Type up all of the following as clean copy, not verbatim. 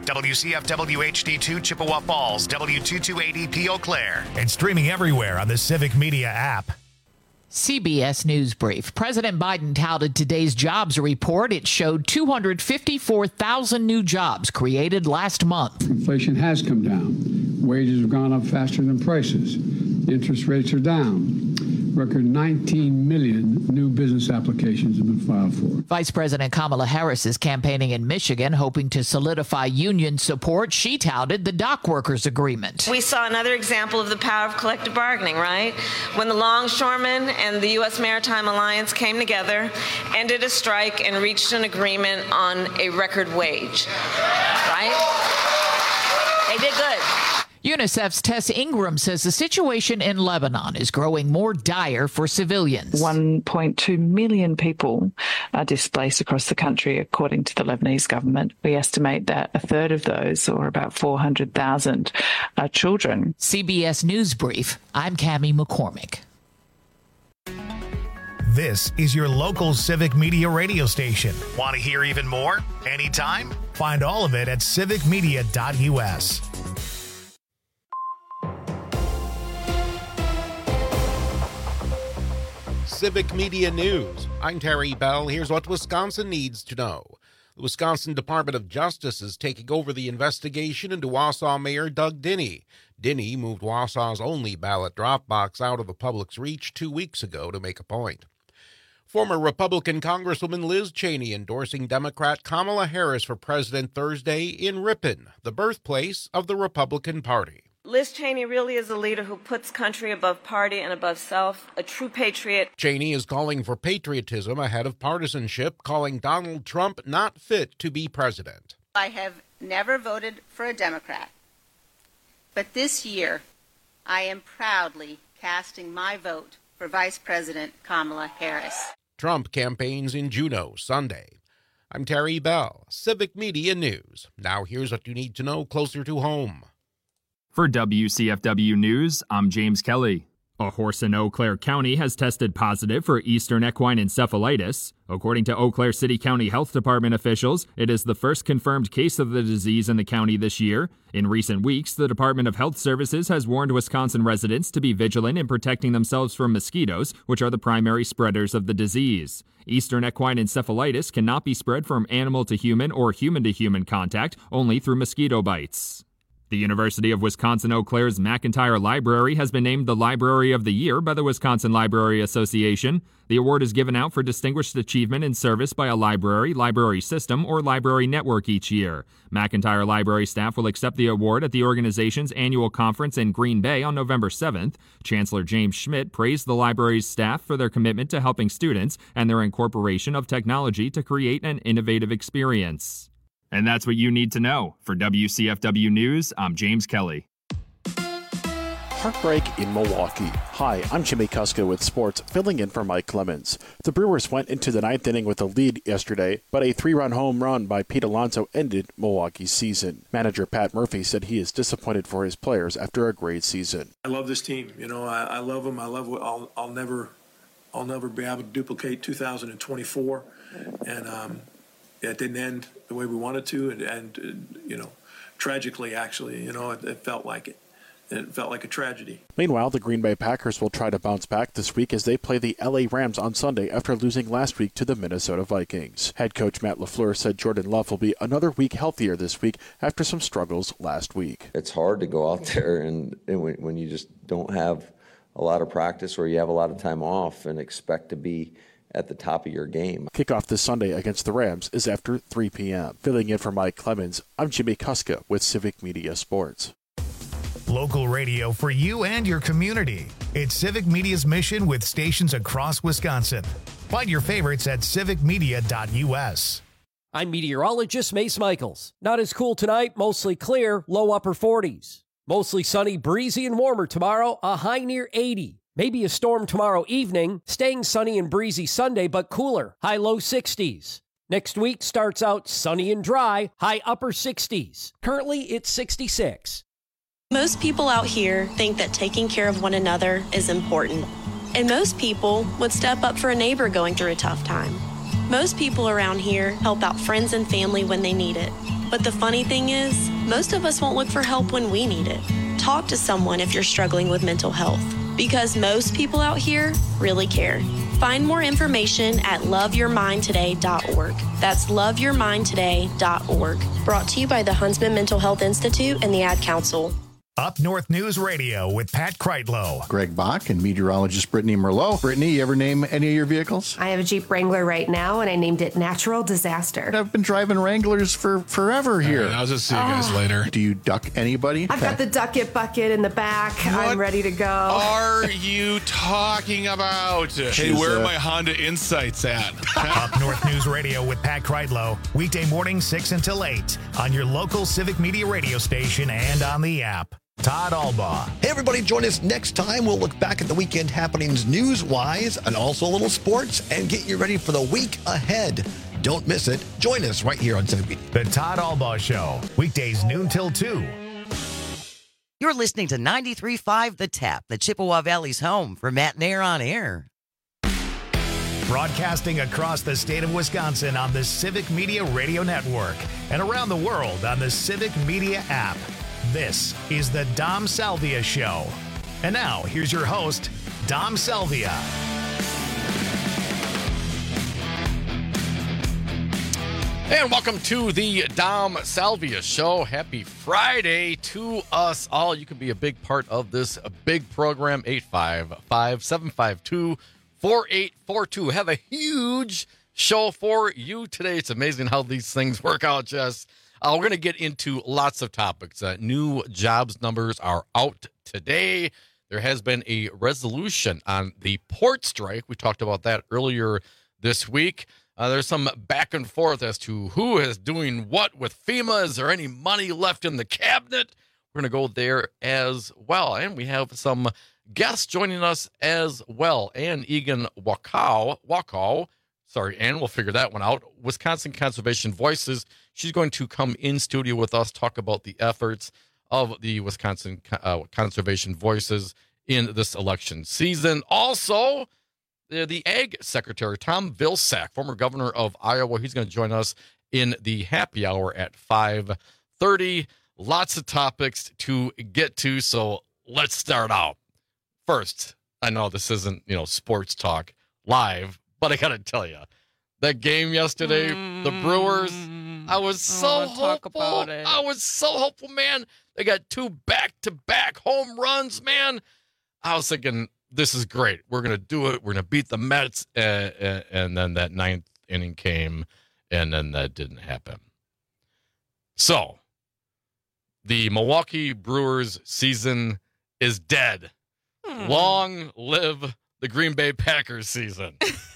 WCFW HD2 Chippewa Falls, W228EP Eau Claire, and streaming everywhere on the Civic Media app. CBS News Brief. President Biden touted today's jobs report. It showed 254,000 new jobs created last month. Inflation has come down. Wages have gone up faster than prices. Interest rates are down. Record 19 million new business applications have been filed for. Vice President Kamala Harris is campaigning in Michigan, hoping to solidify union support. She touted the dock workers agreement. We saw another example of the power of collective bargaining, right? When the longshoremen and the U.S. Maritime Alliance came together, ended a strike, and reached an agreement on a record wage, right? They did good. UNICEF's Tess Ingram says the situation in Lebanon is growing more dire for civilians. 1.2 million people are displaced across the country, according to the Lebanese government. We estimate that a third of those, or about 400,000, are children. CBS News Brief. I'm Cammie McCormick. This is your local Civic Media radio station. Want to hear even more? Anytime? Find all of it at civicmedia.us. Civic Media News. I'm Terry Bell. Here's what Wisconsin needs to know. The Wisconsin Department of Justice is taking over the investigation into Wausau Mayor Doug Dinny. Dinny moved Wausau's only ballot drop box out of the public's reach 2 weeks ago to make a point. Former Republican Congresswoman Liz Cheney endorsing Democrat Kamala Harris for president Thursday in Ripon, the birthplace of the Republican Party. Liz Cheney really is a leader who puts country above party and above self, a true patriot. Cheney is calling for patriotism ahead of partisanship, calling Donald Trump not fit to be president. I have never voted for a Democrat, but this year I am proudly casting my vote for Vice President Kamala Harris. Trump campaigns in Juneau Sunday. I'm Terry Bell, Civic Media News. Now here's what you need to know closer to home. For WCFW News, I'm James Kelly. A horse in Eau Claire County has tested positive for Eastern equine encephalitis. According to Eau Claire City County Health Department officials, it is the first confirmed case of the disease in the county this year. In recent weeks, the Department of Health Services has warned Wisconsin residents to be vigilant in protecting themselves from mosquitoes, which are the primary spreaders of the disease. Eastern equine encephalitis cannot be spread from animal to human or human to human contact, only through mosquito bites. The University of Wisconsin-Eau Claire's McIntyre Library has been named the Library of the Year by the Wisconsin Library Association. The award is given out for distinguished achievement in service by a library, library system, or library network each year. McIntyre Library staff will accept the award at the organization's annual conference in Green Bay on November 7th. Chancellor James Schmidt praised the library's staff for their commitment to helping students and their incorporation of technology to create an innovative experience. And that's what you need to know. For WCFW News, I'm James Kelly. Heartbreak in Milwaukee. Hi, I'm Jimmy Kuska with sports, filling in for Mike Clemens. The Brewers went into the ninth inning with a lead yesterday, but a 3-run home run by Pete Alonso ended Milwaukee's season. Manager Pat Murphy said he is disappointed for his players after a great season. I love this team. You know, I love them. I love what I'll never be able to duplicate 2024, and it didn't end the way we wanted to, and you know, tragically, actually, you know, it felt like it. It felt like a tragedy. Meanwhile, the Green Bay Packers will try to bounce back this week as they play the LA Rams on Sunday after losing last week to the Minnesota Vikings. Head coach Matt LaFleur said Jordan Love will be another week healthier this week after some struggles last week. It's hard to go out there and when you just don't have a lot of practice or you have a lot of time off and expect to be at the top of your game. Kickoff this Sunday against the Rams is after 3 p.m. Filling in for Mike Clemens, I'm Jimmy Kuska with Civic Media Sports. Local radio for you and your community. It's Civic Media's mission with stations across Wisconsin. Find your favorites at civicmedia.us. I'm meteorologist Mace Michaels. Not as cool tonight, mostly clear, low upper 40s. Mostly sunny, breezy, and warmer tomorrow, a high near 80. Maybe a storm tomorrow evening, staying sunny and breezy Sunday, but cooler, high low 60s. Next week starts out sunny and dry, high upper 60s. Currently, it's 66. Most people out here think that taking care of one another is important. And most people would step up for a neighbor going through a tough time. Most people around here help out friends and family when they need it. But the funny thing is, most of us won't look for help when we need it. Talk to someone if you're struggling with mental health, because most people out here really care. Find more information at loveyourmindtoday.org. That's loveyourmindtoday.org. Brought to you by the Huntsman Mental Health Institute and the Ad Council. Up North News Radio with Pat Kreitlow. Greg Bach and meteorologist Brittany Merlot. Brittany, you ever name any of your vehicles? I have a Jeep Wrangler right now, and I named it Natural Disaster. I've been driving Wranglers for forever here. Right, I'll just see you guys later. Do you duck anybody? I've got the Duck It bucket in the back. What I'm ready to go. Are you talking about? Hey, where are my Honda Insights at? Up North News Radio with Pat Kreitlow. Weekday morning 6 until 8 on your local Civic Media radio station and on the app. Todd Albaugh. Hey, everybody, join us next time. We'll look back at the weekend happenings news-wise and also a little sports and get you ready for the week ahead. Don't miss it. Join us right here on Civic Media. The Todd Albaugh Show. Weekdays noon till 2. You're listening to 93.5 The Tap, the Chippewa Valley's home for Matt Nair on Air. Broadcasting across the state of Wisconsin on the Civic Media Radio Network and around the world on the Civic Media app. This is the Dom Salvia Show. And now, here's your host, Dom Salvia. And welcome to the Dom Salvia Show. Happy Friday to us all. You can be a big part of this big program, 855-752-4842. Have a huge show for you today. It's amazing how these things work out, Jess. We're going to get into lots of topics. New jobs numbers are out today. There has been a resolution on the port strike. We talked about that earlier this week. There's some back and forth as to who is doing what with FEMA. Is there any money left in the cabinet? We're going to go there as well. And we have some guests joining us as well. Ann Egan Wakow. Sorry, Ann, we'll figure that one out. Wisconsin Conservation Voices. She's going to come in studio with us, talk about the efforts of the Wisconsin Conservation Voices in this election season. Also, the Ag Secretary, Tom Vilsack, former governor of Iowa, he's going to join us in the happy hour at 5:30. Lots of topics to get to, so let's start out. First, I know this isn't, sports talk live, but I got to tell you, that game yesterday, the Brewers, I was so hopeful. I was so hopeful, man. They got 2 back-to-back home runs, man. I was thinking, this is great. We're going to do it. We're going to beat the Mets. And then that 9th inning came, and then that didn't happen. So, the Milwaukee Brewers season is dead. Long live the Green Bay Packers season.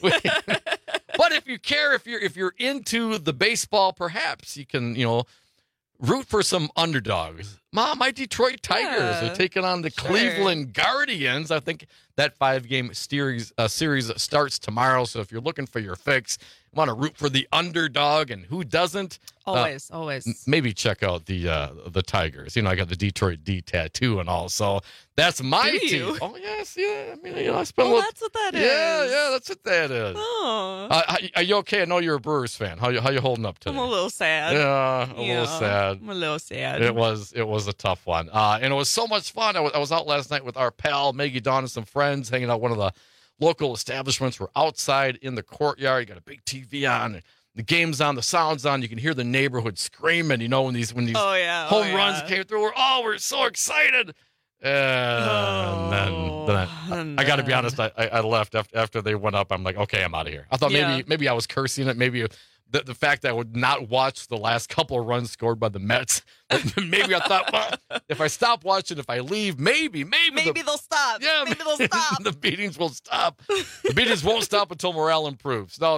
But if you care, if you're into the baseball, perhaps you can, root for some underdogs. My Detroit Tigers are taking on the Cleveland Guardians. I think that 5-game series starts tomorrow. So if you're looking for your fix, you want to root for the underdog, and who doesn't? Always. Maybe check out the Tigers. I got the Detroit D tattoo and all. So that's my team. Oh yes, yeah. I mean, I spent that's what that is. Yeah, that's what that is. Oh. Are you okay? I know you're a Brewers fan. How you holding up today? I'm a little sad. Yeah, a little sad. I'm a little sad. It was a tough one, and it was so much fun. I was out last night with our pal Maggie Dawn and some friends, hanging out at one of the local establishments. We're outside in the courtyard. You got a big TV on. The game's on, the sound's on. You can hear the neighborhood screaming. When these home runs came through, we're so excited. And then I got to be honest, I left after they went up. I'm like, okay, I'm out of here. I thought maybe I was cursing it. Maybe the fact that I would not watch the last couple of runs scored by the Mets. Maybe I thought, well, if I stop watching, if I leave, maybe they'll stop. Yeah, maybe they'll stop. The beatings will stop. The beatings won't stop until morale improves. No,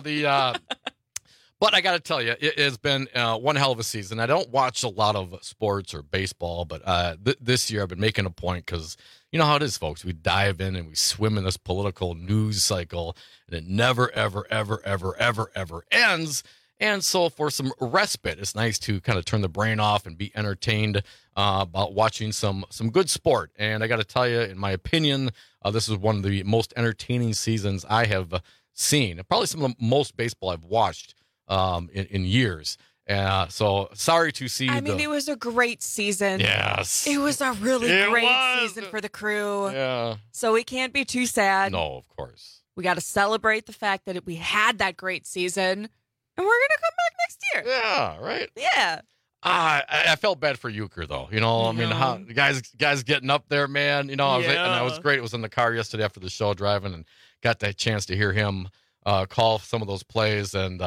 but I got to tell you, it has been one hell of a season. I don't watch a lot of sports or baseball, but this year I've been making a point because you know how it is, folks. We dive in and we swim in this political news cycle, and it never, ever, ever, ever, ever, ever ends. And so for some respite, it's nice to kind of turn the brain off and be entertained about watching some good sport. And I got to tell you, in my opinion, this is one of the most entertaining seasons I have seen. Probably some of the most baseball I've watched in years. So sorry to see. I mean, it was a great season. Yes. It was a really great season for the Crew. Yeah. So we can't be too sad. No, of course. We got to celebrate the fact that we had that great season, and we're going to come back next year. Yeah, right? Yeah. I felt bad for Euchre, though. I mean, how guys getting up there, man. I was great. I was in the car yesterday after the show driving and got that chance to hear him call some of those plays. And,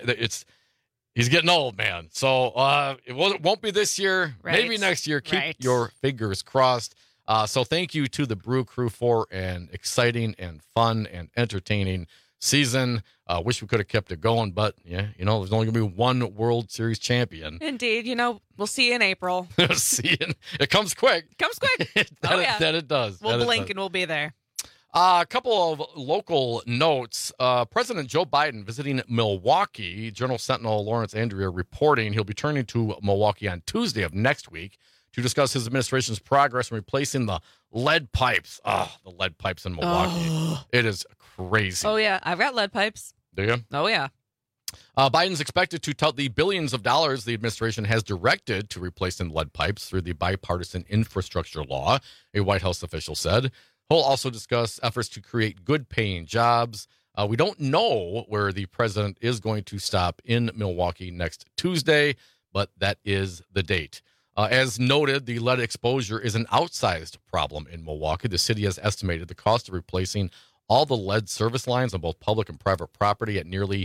he's getting old, man. So it won't be this year. Right. Maybe next year. Keep your fingers crossed. So thank you to the Brew Crew for an exciting and fun and entertaining season. Wish we could have kept it going, but there's only going to be one World Series champion. Indeed. We'll see you in April. It comes quick. That it does. We'll blink and we'll be there. A couple of local notes. President Joe Biden visiting Milwaukee. Journal Sentinel Lawrence Andrea reporting he'll be turning to Milwaukee on Tuesday of next week to discuss his administration's progress in replacing the lead pipes. The lead pipes in Milwaukee. It is crazy. Oh, yeah. I've got lead pipes. Do you? Oh, yeah. Biden's expected to tout the billions of dollars the administration has directed to replacing lead pipes through the bipartisan infrastructure law, a White House official said. He'll also discuss efforts to create good-paying jobs. We don't know where the president is going to stop in Milwaukee next Tuesday, but that is the date. As noted, the lead exposure is an outsized problem in Milwaukee. The city has estimated the cost of replacing all the lead service lines on both public and private property at nearly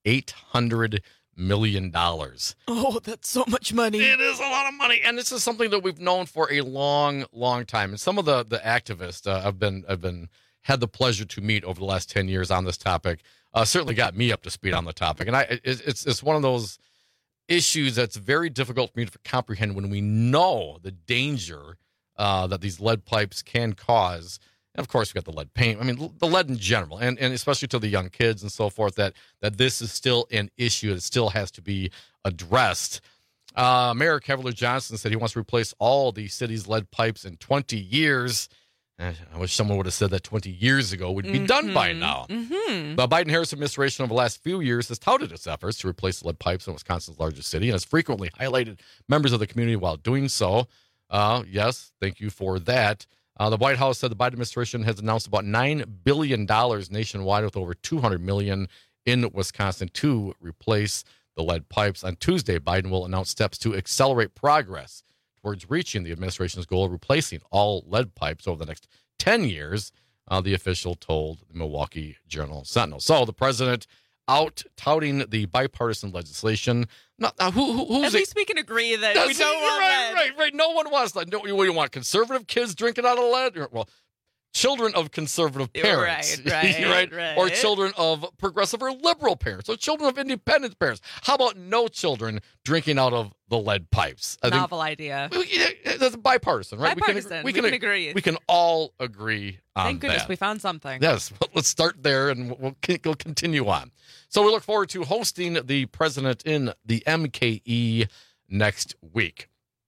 $800 million. Oh, that's so much money. It is a lot of money. And this is something that we've known for a long, long time. And some of the activists I've had the pleasure to meet over the last 10 years on this topic certainly got me up to speed on the topic. And it's one of those issues that's very difficult for me to comprehend when we know the danger that these lead pipes can cause. And of course, we got the lead paint. I mean, the lead in general, and especially to the young kids and so forth, that this is still an issue that still has to be addressed. Mayor Cavalier Johnson said he wants to replace all the city's lead pipes in 20 years. I wish someone would have said that 20 years ago. We'd be done by now. Mm-hmm. The Biden-Harris administration over the last few years has touted its efforts to replace lead pipes in Wisconsin's largest city and has frequently highlighted members of the community while doing so. Yes, thank you for that. The White House said the Biden administration has announced about $9 billion nationwide, with over $200 million in Wisconsin to replace the lead pipes. On Tuesday, Biden will announce steps to accelerate progress towards reaching the administration's goal of replacing all lead pipes over the next 10 years, the official told the Milwaukee Journal Sentinel. So the president out touting the bipartisan legislation. Now, who's At least we can agree that we don't want lead. Right. No one wants lead. No, you want conservative kids drinking out of lead? Well, children of conservative parents, right? Or children of progressive or liberal parents, or children of independent parents. How about no children drinking out of the lead pipes? Novel idea. That's bipartisan, right? Bipartisan. We can agree. We can all agree on Thank goodness that. we found something. Yes, let's start there, and we'll continue on. So we look forward to hosting the president in the MKE next week.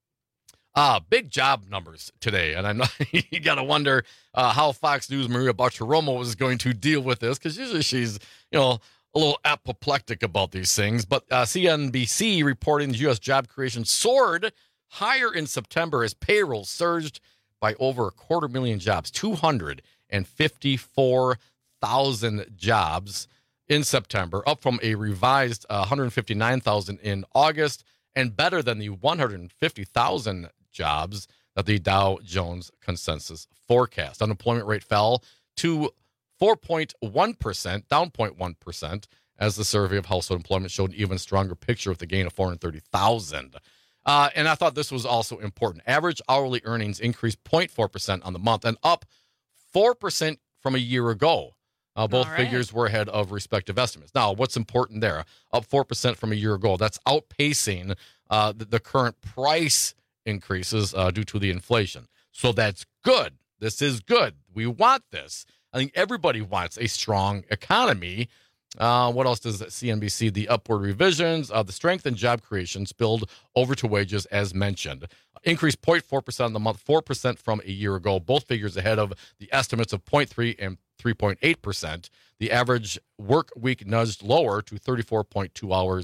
Big job numbers today, and I know you got to wonder how Fox News' Maria Bartiromo is going to deal with this, because usually she's, a little apoplectic about these things. But CNBC reporting the U.S. job creation soared higher in September as payroll surged by over 250,000 jobs, 254,000 jobs in September, up from a revised 159,000 in August, and better than the 150,000 jobs that the Dow Jones Consensus forecast. Unemployment rate fell to 4.1%, down 0.1%, as the survey of household employment showed an even stronger picture with a gain of 430,000. And I thought this was also important. Average hourly earnings increased 0.4% on the month and up 4% from a year ago. Both figures were ahead of respective estimates. Now, what's important there? Up 4% from a year ago. That's outpacing the current price increases due to the inflation. So that's good. This is good. We want this. I think everybody wants a strong economy. What else does CNBC? The upward revisions, the strength in job creation spilled over to wages, as mentioned. Increased 0.4% on the month, 4% from a year ago. Both figures ahead of the estimates of 0.3 and 3.8%. The average work week nudged lower to 34.2 hours,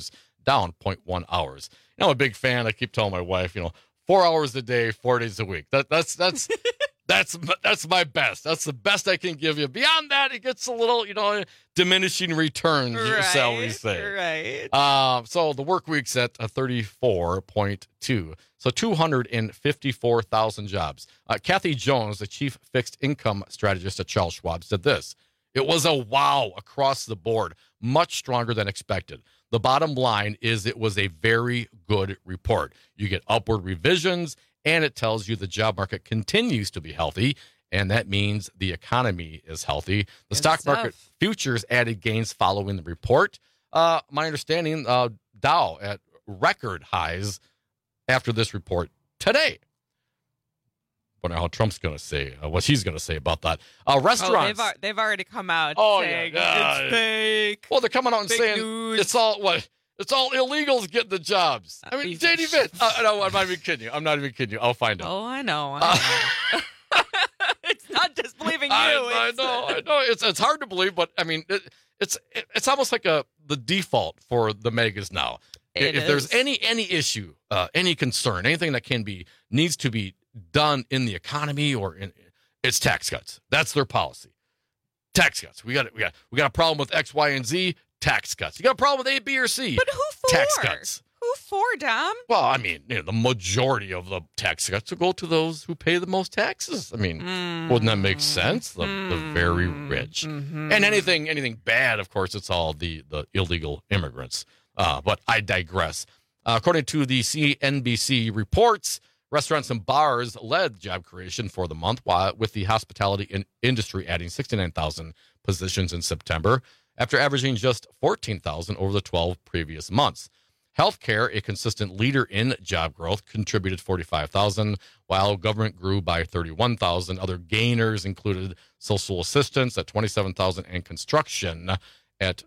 down 0.1 hours. You know, I'm a big fan. I keep telling my wife, 4 hours a day, 4 days a week. That's my best. That's the best I can give you. Beyond that, it gets a little, diminishing returns, shall we say. Right. So the work week's at 34.2. So 254,000 jobs. Kathy Jones, the chief fixed income strategist at Charles Schwab, said this. It was a wow across the board, much stronger than expected. The bottom line is it was a very good report. You get upward revisions, and it tells you the job market continues to be healthy, and that means the economy is healthy. The stock market futures added gains following the report. My understanding, Dow at record highs after this report today. Wonder how Trump's going to say, what he's going to say about that. Restaurants. Oh, they've already come out saying it's fake. Well, they're coming out and fake saying news. it's all illegals getting the jobs. I mean, JD Vince. No, I'm not even kidding you. I'll find out. Oh, I know. It's not just believing you. I know. It's hard to believe, but I mean, it's almost like the default for the megas now. If there's any issue, any concern, anything that needs to be done in the economy it's tax cuts. That's their policy. Tax cuts. We got a problem with X, Y, and Z. Tax cuts. You got a problem with A, B, or C. But who for? Tax cuts. Who for, Dom? Well, I mean, the majority of the tax cuts will go to those who pay the most taxes. I mean, wouldn't that make sense? The very rich. Mm-hmm. And anything bad, of course, it's all the illegal immigrants. But I digress. According to the CNBC reports, restaurants and bars led job creation for the month, with the hospitality industry adding 69,000 positions in September, after averaging just 14,000 over the 12 previous months. Healthcare, a consistent leader in job growth, contributed 45,000, while government grew by 31,000. Other gainers included social assistance at 27,000 and construction at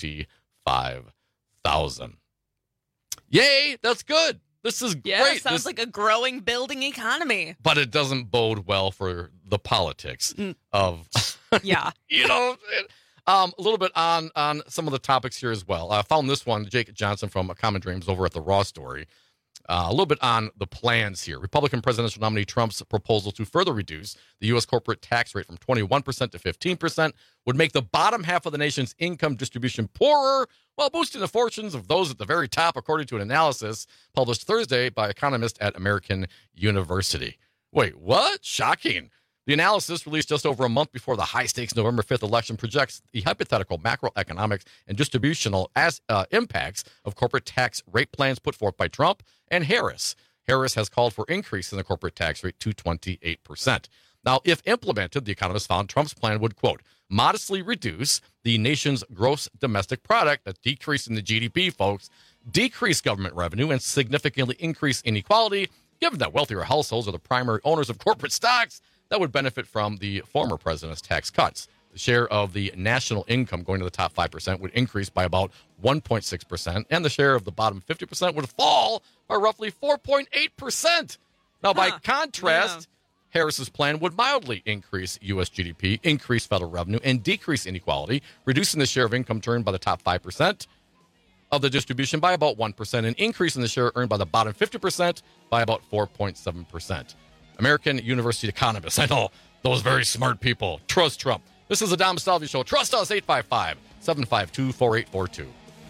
25,000. Yay, that's good. This is great. Sounds like a growing, building economy. But it doesn't bode well for the politics of, yeah. A little bit on some of the topics here as well. I found this one, Jake Johnson from Common Dreams over at the Raw Story. A little bit on the plans here. Republican presidential nominee Trump's proposal to further reduce the U.S. corporate tax rate from 21% to 15% would make the bottom half of the nation's income distribution poorer, while boosting the fortunes of those at the very top, according to an analysis published Thursday by economists at American University. Wait, what? Shocking. The analysis, released just over a month before the high-stakes November 5th election, projects the hypothetical macroeconomics and distributional impacts of corporate tax rate plans put forth by Trump and Harris. Harris has called for increase in the corporate tax rate to 28%. Now, if implemented, the economists found Trump's plan would, quote, modestly reduce the nation's gross domestic product, a decrease in the GDP, folks, decrease government revenue, and significantly increase inequality, given that wealthier households are the primary owners of corporate stocks that would benefit from the former president's tax cuts. The share of the national income going to the top 5% would increase by about 1.6%, and the share of the bottom 50% would fall by roughly 4.8%. Now, by contrast, Harris's plan would mildly increase U.S. GDP, increase federal revenue, and decrease inequality, reducing the share of income earned by the top 5% of the distribution by about 1%, and increasing the share earned by the bottom 50% by about 4.7%. American University economists, I know, those very smart people, trust Trump. This is the Dom Salvi Show. Trust us, 855-752-4842.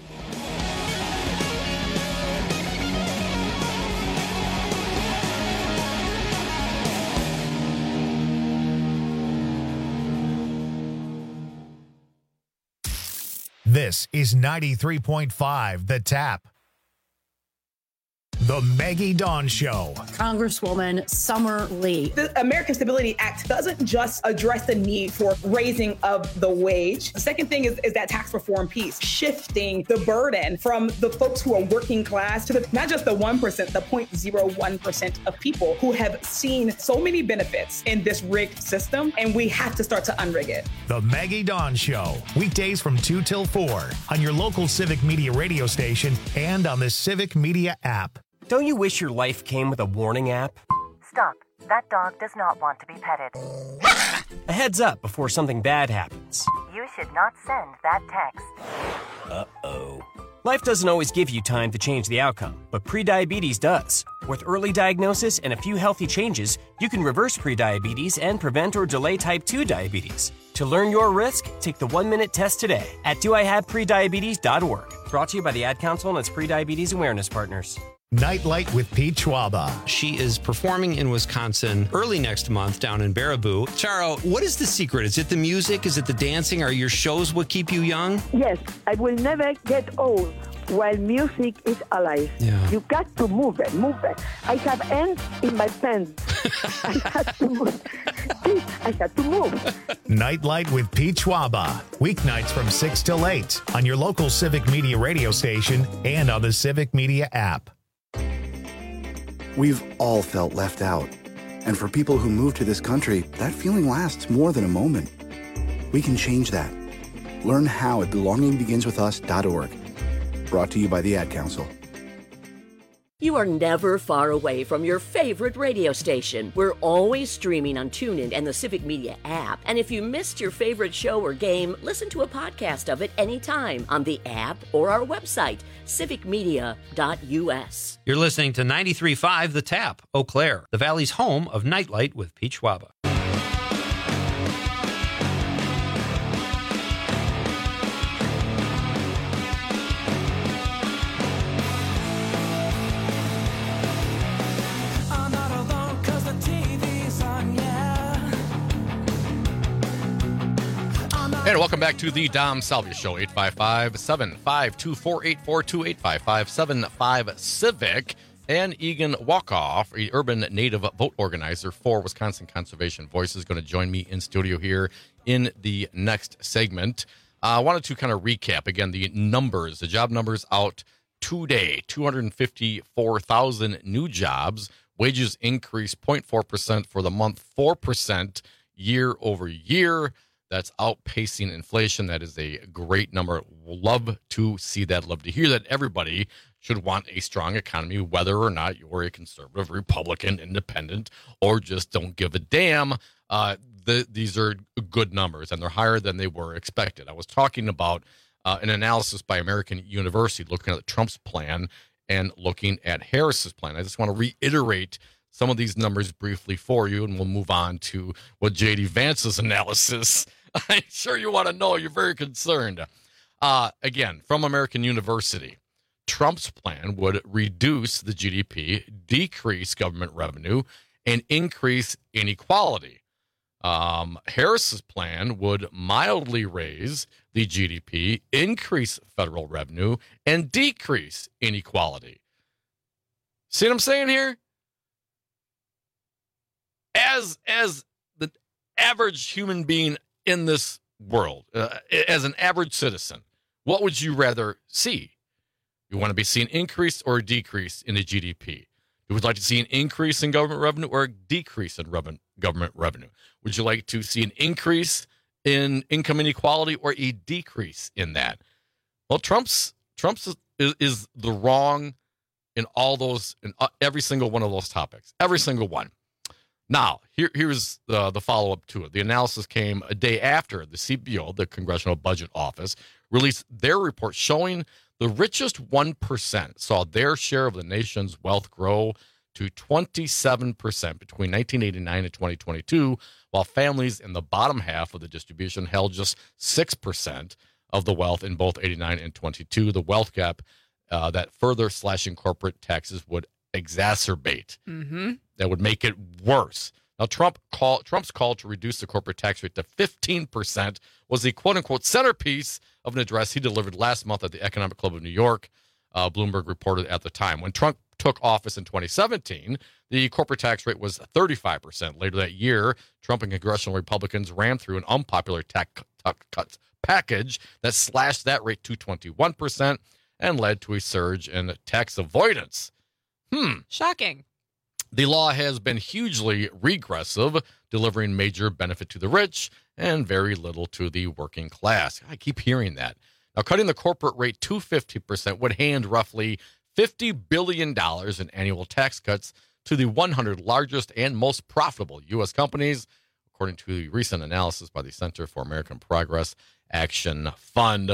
This is 93.5 The Tap. The Maggie Dawn Show. Congresswoman Summer Lee. The American Stability Act doesn't just address the need for raising of the wage. The second thing is that tax reform piece, shifting the burden from the folks who are working class to not just the 1%, the 0.01% of people who have seen so many benefits in this rigged system, and we have to start to unrig it. The Maggie Dawn Show, weekdays from 2 till 4 on your local Civic Media radio station and on the Civic Media app. Don't you wish your life came with a warning app? Stop. That dog does not want to be petted. A heads up before something bad happens. You should not send that text. Uh-oh. Life doesn't always give you time to change the outcome, but prediabetes does. With early diagnosis and a few healthy changes, you can reverse prediabetes and prevent or delay type 2 diabetes. To learn your risk, take the 1-minute test today at doihaveprediabetes.org. Brought to you by the Ad Council and its prediabetes awareness partners. Nightlight with Pete Schwaba. She is performing in Wisconsin early next month down in Baraboo. Charo, what is the secret? Is it the music? Is it the dancing? Are your shows what keep you young? Yes, I will never get old while music is alive. Yeah. You got to move it. I have ants in my pants. I had to move. Nightlight with Pete Schwaba. Weeknights from 6 till 8 on your local Civic Media radio station and on the Civic Media app. We've all felt left out. And for people who move to this country, that feeling lasts more than a moment. We can change that. Learn how at belongingbeginswithus.org. Brought to you by the Ad Council. You are never far away from your favorite radio station. We're always streaming on TuneIn and the Civic Media app. And if you missed your favorite show or game, listen to a podcast of it anytime on the app or our website, civicmedia.us. You're listening to 93.5 The Tap, Eau Claire, the Valley's home of Nightlight with Pete Schwaba. And welcome back to the Dom Salvia Show, 855-752-4842, 855-75-CIVIC. And Egan Walkoff, a urban native vote organizer for Wisconsin Conservation Voice, is going to join me in studio here in the next segment. I wanted to kind of recap, again, the numbers, the job numbers out today. 254,000 new jobs. Wages increased 0.4% for the month, 4% year over year. That's outpacing inflation. That is a great number. Love to see that. Love to hear that. Everybody should want a strong economy, whether or not you're a conservative, Republican, independent, or just don't give a damn. These are good numbers, and they're higher than they were expected. I was talking about an analysis by American University looking at Trump's plan and looking at Harris's plan. I just want to reiterate some of these numbers briefly for you, and we'll move on to what J.D. Vance's analysis. I'm sure you want to know. You're very concerned. Again, from American University, Trump's plan would reduce the GDP, decrease government revenue, and increase inequality. Harris's plan would mildly raise the GDP, increase federal revenue, and decrease inequality. See what I'm saying here? As the average human being in this world, as an average citizen, what would you rather see? You want to be seeing increase or a decrease in the GDP? You would like to see an increase in government revenue or a decrease in government revenue? Would you like to see an increase in income inequality or a decrease in that? Well, Trump's is the wrong in all those, in every single one of those topics, every single one. Now, here's the follow-up to it. The analysis came a day after the CBO, the Congressional Budget Office, released their report showing the richest 1% saw their share of the nation's wealth grow to 27% between 1989 and 2022, while families in the bottom half of the distribution held just 6% of the wealth in both 89 and 22. The wealth gap that further slashing corporate taxes would exacerbate. Mm-hmm. That would make it worse. Now, Trump's call to reduce the corporate tax rate to 15% was the quote-unquote centerpiece of an address he delivered last month at the Economic Club of New York, Bloomberg reported at the time. When Trump took office in 2017, the corporate tax rate was 35%. Later that year, Trump and congressional Republicans ran through an unpopular tax cuts package that slashed that rate to 21% and led to a surge in tax avoidance. Shocking. The law has been hugely regressive, delivering major benefit to the rich and very little to the working class. I keep hearing that. Now, cutting the corporate rate to 50% would hand roughly $50 billion in annual tax cuts to the 100 largest and most profitable U.S. companies, according to the recent analysis by the Center for American Progress Action Fund.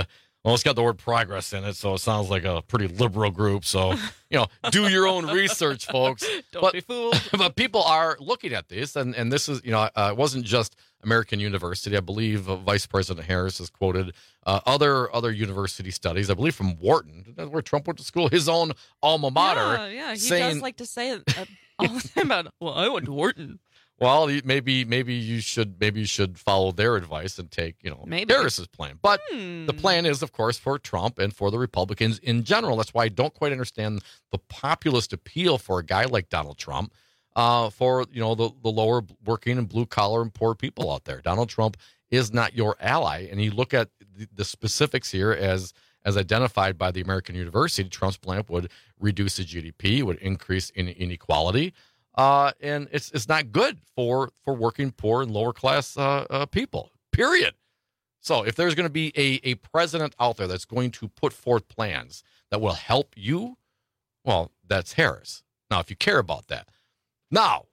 Well, it's got the word progress in it, so it sounds like a pretty liberal group. So, do your own research, folks. Don't be fooled. But people are looking at this, and this is, it wasn't just American University. I believe Vice President Harris has quoted other university studies, I believe from Wharton, where Trump went to school, his own alma mater. Yeah, he does like to say all the time about, well, I went to Wharton. Well, maybe you should follow their advice and take Harris's plan. But the plan is, of course, for Trump and for the Republicans in general. That's why I don't quite understand the populist appeal for a guy like Donald Trump, for the lower working and blue collar and poor people out there. Donald Trump is not your ally, and you look at the specifics here as identified by the American University. Trump's plan would reduce the GDP, would increase inequality. And it's not good for working poor and lower class people, period. So if there's going to be a president out there that's going to put forth plans that will help you, well, that's Harris. Now, if you care about that. Now,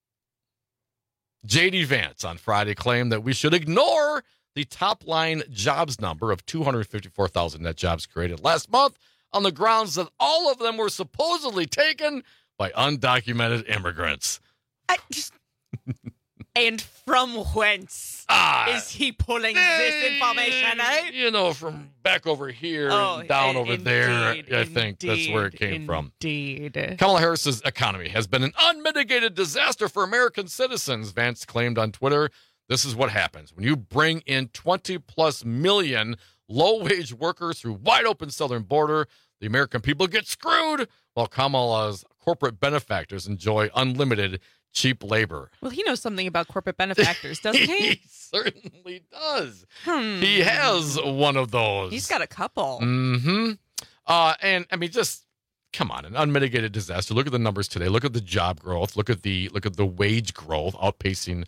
J.D. Vance on Friday claimed that we should ignore the top line jobs number of 254,000 net jobs created last month on the grounds that all of them were supposedly taken by undocumented immigrants. And from whence is he pulling this information, eh? From back over here and down over there. I think that's where it came from. Indeed. Kamala Harris's economy has been an unmitigated disaster for American citizens, Vance claimed on Twitter. This is what happens when you bring in 20+ million low-wage workers through wide-open southern border. The American people get screwed while Kamala's corporate benefactors enjoy unlimited cheap labor. Well, he knows something about corporate benefactors, doesn't he? He certainly does. He has one of those. He's got a couple. Mm-hmm. And I mean, just come on, an unmitigated disaster. Look at the numbers today. Look at the job growth. Look at the wage growth outpacing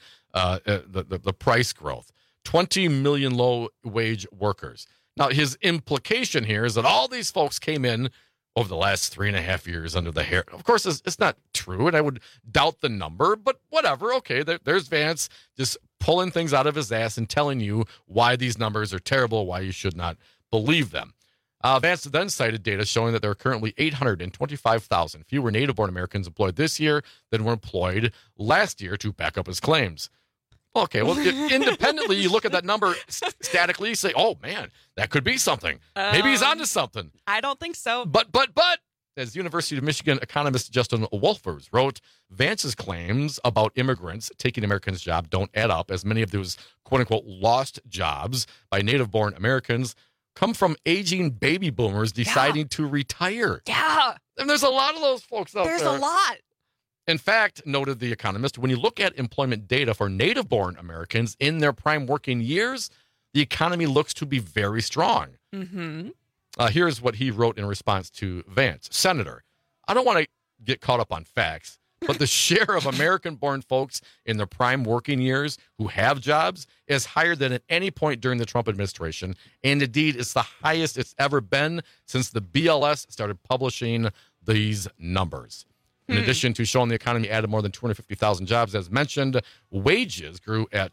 the price growth. 20 million low wage workers. Now, his implication here is that all these folks came in over the last 3.5 years under the hair. Of course, it's not true, and I would doubt the number, but whatever. Okay, there's Vance just pulling things out of his ass and telling you why these numbers are terrible, why you should not believe them. Vance then cited data showing that there are currently 825,000 fewer native-born Americans employed this year than were employed last year to back up his claims. Okay, well, independently, you look at that number statically, you say, oh, man, that could be something. Maybe he's onto something. I don't think so. But, as University of Michigan economist Justin Wolfers wrote, Vance's claims about immigrants taking Americans' job don't add up, as many of those quote-unquote lost jobs by native-born Americans come from aging baby boomers deciding to retire. Yeah. And there's a lot of those folks out there. There's a lot. In fact, noted the economist, when you look at employment data for native-born Americans in their prime working years, the economy looks to be very strong. Mm-hmm. Here's what he wrote in response to Vance. Senator, I don't want to get caught up on facts, but the share of American-born folks in their prime working years who have jobs is higher than at any point during the Trump administration, and indeed it's the highest it's ever been since the BLS started publishing these numbers. In addition to showing the economy added more than 250,000 jobs, as mentioned, wages grew at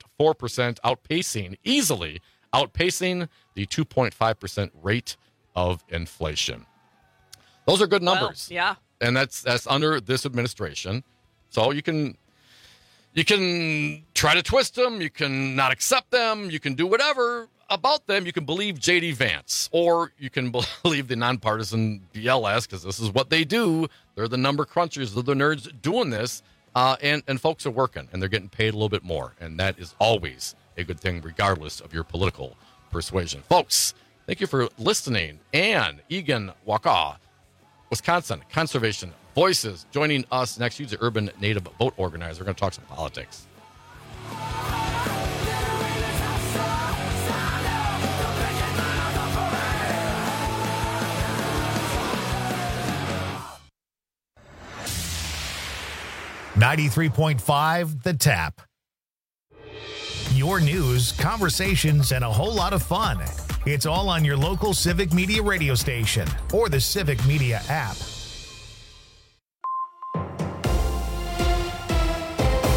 4%, easily outpacing the 2.5% rate of inflation. Those are good numbers. Well, yeah. And that's under this administration. So you can try to twist them, you can not accept them, you can do whatever about them. You can believe J.D. Vance, or you can believe the nonpartisan BLS, because this is what they do. They're the number crunchers. They're the nerds doing this. And folks are working, and they're getting paid a little bit more. And that is always a good thing, regardless of your political persuasion. Folks, thank you for listening. And Egan Wakaw, Wisconsin Conservation Voices, joining us next. He's the Urban Native Vote Organizer. We're going to talk some politics. .5 The Tap. Your news, conversations, and a whole lot of fun. It's all on your local Civic Media radio station or the Civic Media app.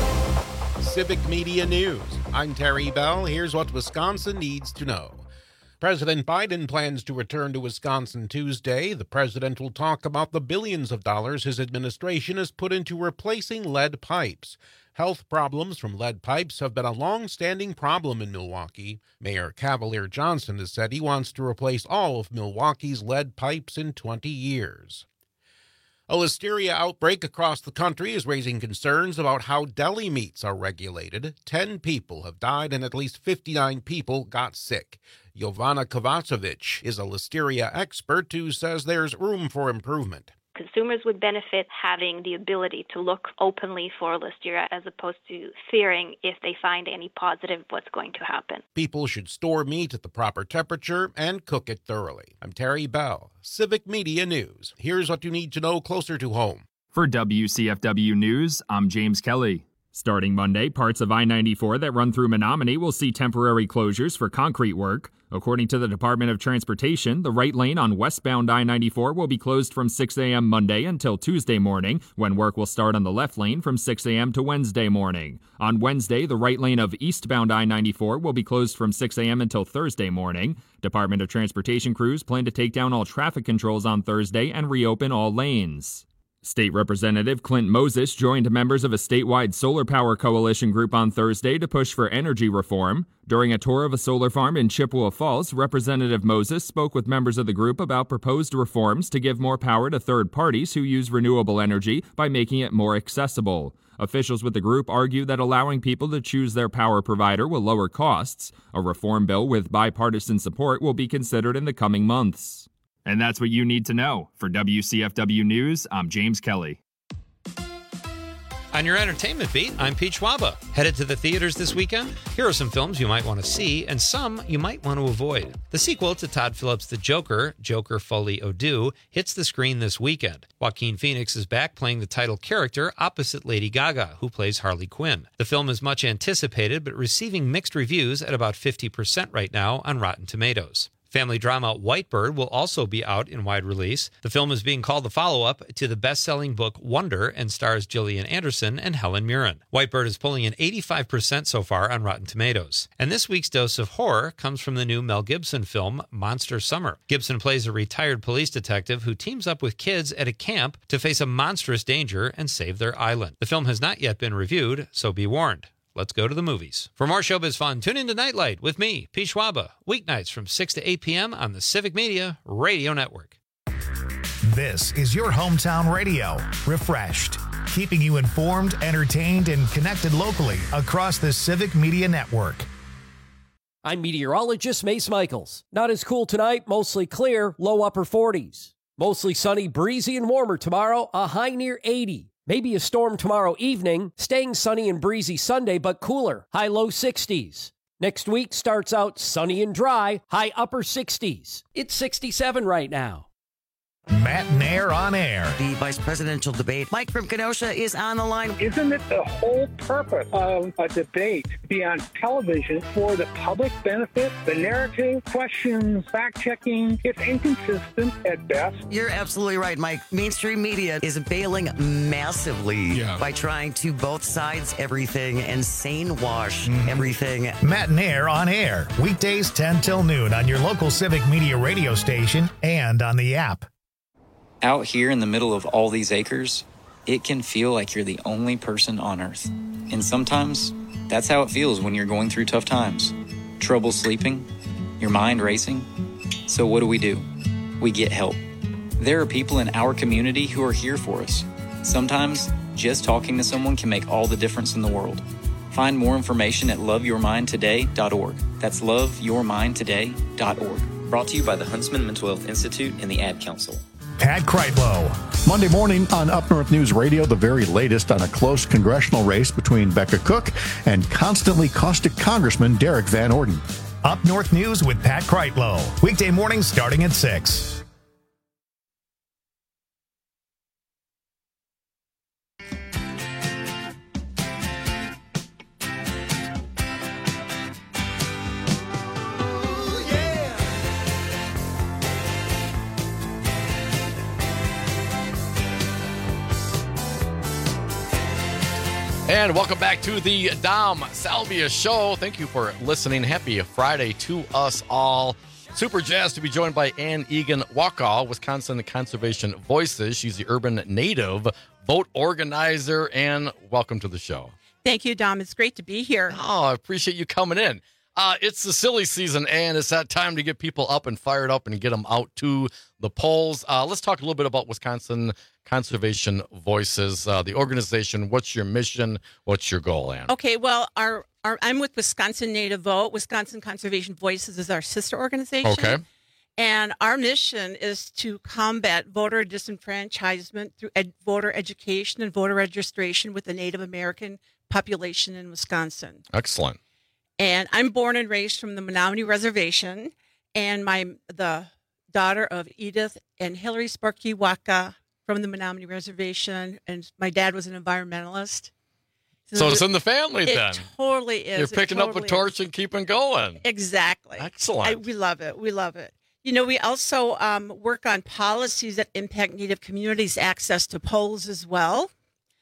Civic Media News. I'm Terry Bell. Here's what Wisconsin needs to know. President Biden plans to return to Wisconsin Tuesday. The president will talk about the billions of dollars his administration has put into replacing lead pipes. Health problems from lead pipes have been a long-standing problem in Milwaukee. Mayor Cavalier Johnson has said he wants to replace all of Milwaukee's lead pipes in 20 years. A listeria outbreak across the country is raising concerns about how deli meats are regulated. 10 people have died and at least 59 people got sick. Jovana Kovacevic is a listeria expert who says there's room for improvement. Consumers would benefit having the ability to look openly for listeria as opposed to fearing if they find any positive what's going to happen. People should store meat at the proper temperature and cook it thoroughly. I'm Terry Bell, Civic Media News. Here's what you need to know closer to home. For WCFW News, I'm James Kelly. Starting Monday, parts of I-94 that run through Menominee will see temporary closures for concrete work. According to the Department of Transportation, the right lane on westbound I-94 will be closed from 6 a.m. Monday until Tuesday morning, when work will start on the left lane from 6 a.m. to Wednesday morning. On Wednesday, the right lane of eastbound I-94 will be closed from 6 a.m. until Thursday morning. Department of Transportation crews plan to take down all traffic controls on Thursday and reopen all lanes. State Representative Clint Moses joined members of a statewide solar power coalition group on Thursday to push for energy reform. During a tour of a solar farm in Chippewa Falls, Representative Moses spoke with members of the group about proposed reforms to give more power to third parties who use renewable energy by making it more accessible. Officials with the group argue that allowing people to choose their power provider will lower costs. A reform bill with bipartisan support will be considered in the coming months. And that's what you need to know. For WCFW News, I'm James Kelly. On your entertainment beat, I'm Pete Schwaba. Headed to the theaters this weekend? Here are some films you might want to see and some you might want to avoid. The sequel to Todd Phillips' The Joker, Joker Folie à Deux, hits the screen this weekend. Joaquin Phoenix is back playing the title character opposite Lady Gaga, who plays Harley Quinn. The film is much anticipated but receiving mixed reviews at about 50% right now on Rotten Tomatoes. Family drama Whitebird will also be out in wide release. The film is being called the follow-up to the best-selling book Wonder and stars Gillian Anderson and Helen Mirren. Whitebird is pulling in 85% so far on Rotten Tomatoes. And this week's dose of horror comes from the new Mel Gibson film Monster Summer. Gibson plays a retired police detective who teams up with kids at a camp to face a monstrous danger and save their island. The film has not yet been reviewed, so be warned. Let's go to the movies. For more showbiz fun, tune into Nightlight with me, Pete Schwaba, weeknights from 6 to 8 p.m. on the Civic Media Radio Network. This is your hometown radio, refreshed, keeping you informed, entertained, and connected locally across the Civic Media Network. I'm meteorologist Mace Michaels. Not as cool tonight, mostly clear, low upper 40s. Mostly sunny, breezy, and warmer tomorrow, a high near 80. Maybe a storm tomorrow evening, staying sunny and breezy Sunday, but cooler, high low 60s. Next week starts out sunny and dry, high upper 60s. It's 67 right now. Matt Nair on air. The vice presidential debate. Mike from Kenosha is on the line. Isn't it the whole purpose of a debate to be on television for the public benefit? The narrative, questions, fact-checking, it's inconsistent at best. You're absolutely right, Mike. Mainstream media is bailing massively by trying to both sides everything and sane wash everything. Matt Nair on air. Weekdays 10 till noon on your local Civic Media radio station and on the app. Out here in the middle of all these acres, it can feel like you're the only person on Earth. And sometimes, that's how it feels when you're going through tough times. Trouble sleeping, your mind racing. So what do? We get help. There are people in our community who are here for us. Sometimes, just talking to someone can make all the difference in the world. Find more information at loveyourmindtoday.org. That's loveyourmindtoday.org. Brought to you by the Huntsman Mental Health Institute and the Ad Council. Pat Kreitlow. Monday morning on Up North News Radio, the very latest on a close congressional race between Becca Cook and constantly caustic Congressman Derek Van Orden. Up North News with Pat Kreitlow. Weekday mornings starting at 6. And welcome back to the Dom Salvia Show. Thank you for listening. Happy Friday to us all. Super jazzed to be joined by Ann Egan Wakaw, Wisconsin Conservation Voices. She's the urban native vote organizer. Ann, welcome to the show. Thank you, Dom. It's great to be here. Oh, I appreciate you coming in. It's the silly season, and it's that time to get people up and fired up and get them out to the polls. Let's talk a little bit about Wisconsin Conservation Voices, the organization. What's your mission? What's your goal, Ann? Okay, well, I'm with Wisconsin Native Vote. Wisconsin Conservation Voices is our sister organization. Okay. And our mission is to combat voter disenfranchisement through voter education and voter registration with the Native American population in Wisconsin. Excellent. And I'm born and raised from the Menominee Reservation, and the daughter of Edith and Hillary Sparky Wakaw from the Menominee Reservation, and my dad was an environmentalist. So it's in the family then. It totally is. You're picking up a torch and keeping going. Exactly. Excellent. We love it. We love it. You know, we also work on policies that impact Native communities' access to polls as well.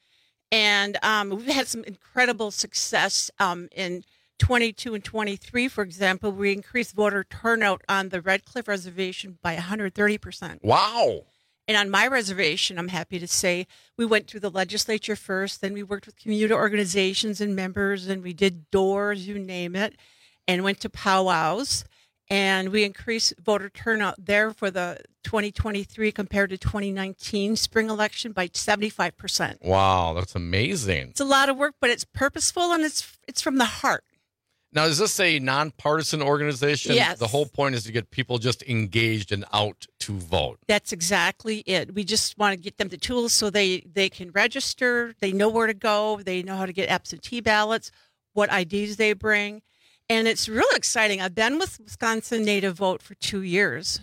And we've had some incredible success in 22 and 23, for example. We increased voter turnout on the Red Cliff Reservation by 130%. Wow. And on my reservation, I'm happy to say, we went through the legislature first, then we worked with community organizations and members, and we did doors, you name it, and went to powwows. And we increased voter turnout there for the 2023 compared to 2019 spring election by 75%. Wow, that's amazing. It's a lot of work, but it's purposeful, and it's from the heart. Now, is this a nonpartisan organization? Yes. The whole point is to get people just engaged and out to vote. That's exactly it. We just want to get them the tools so they can register. They know where to go. They know how to get absentee ballots, what IDs they bring. And it's really exciting. I've been with Wisconsin Native Vote for 2 years,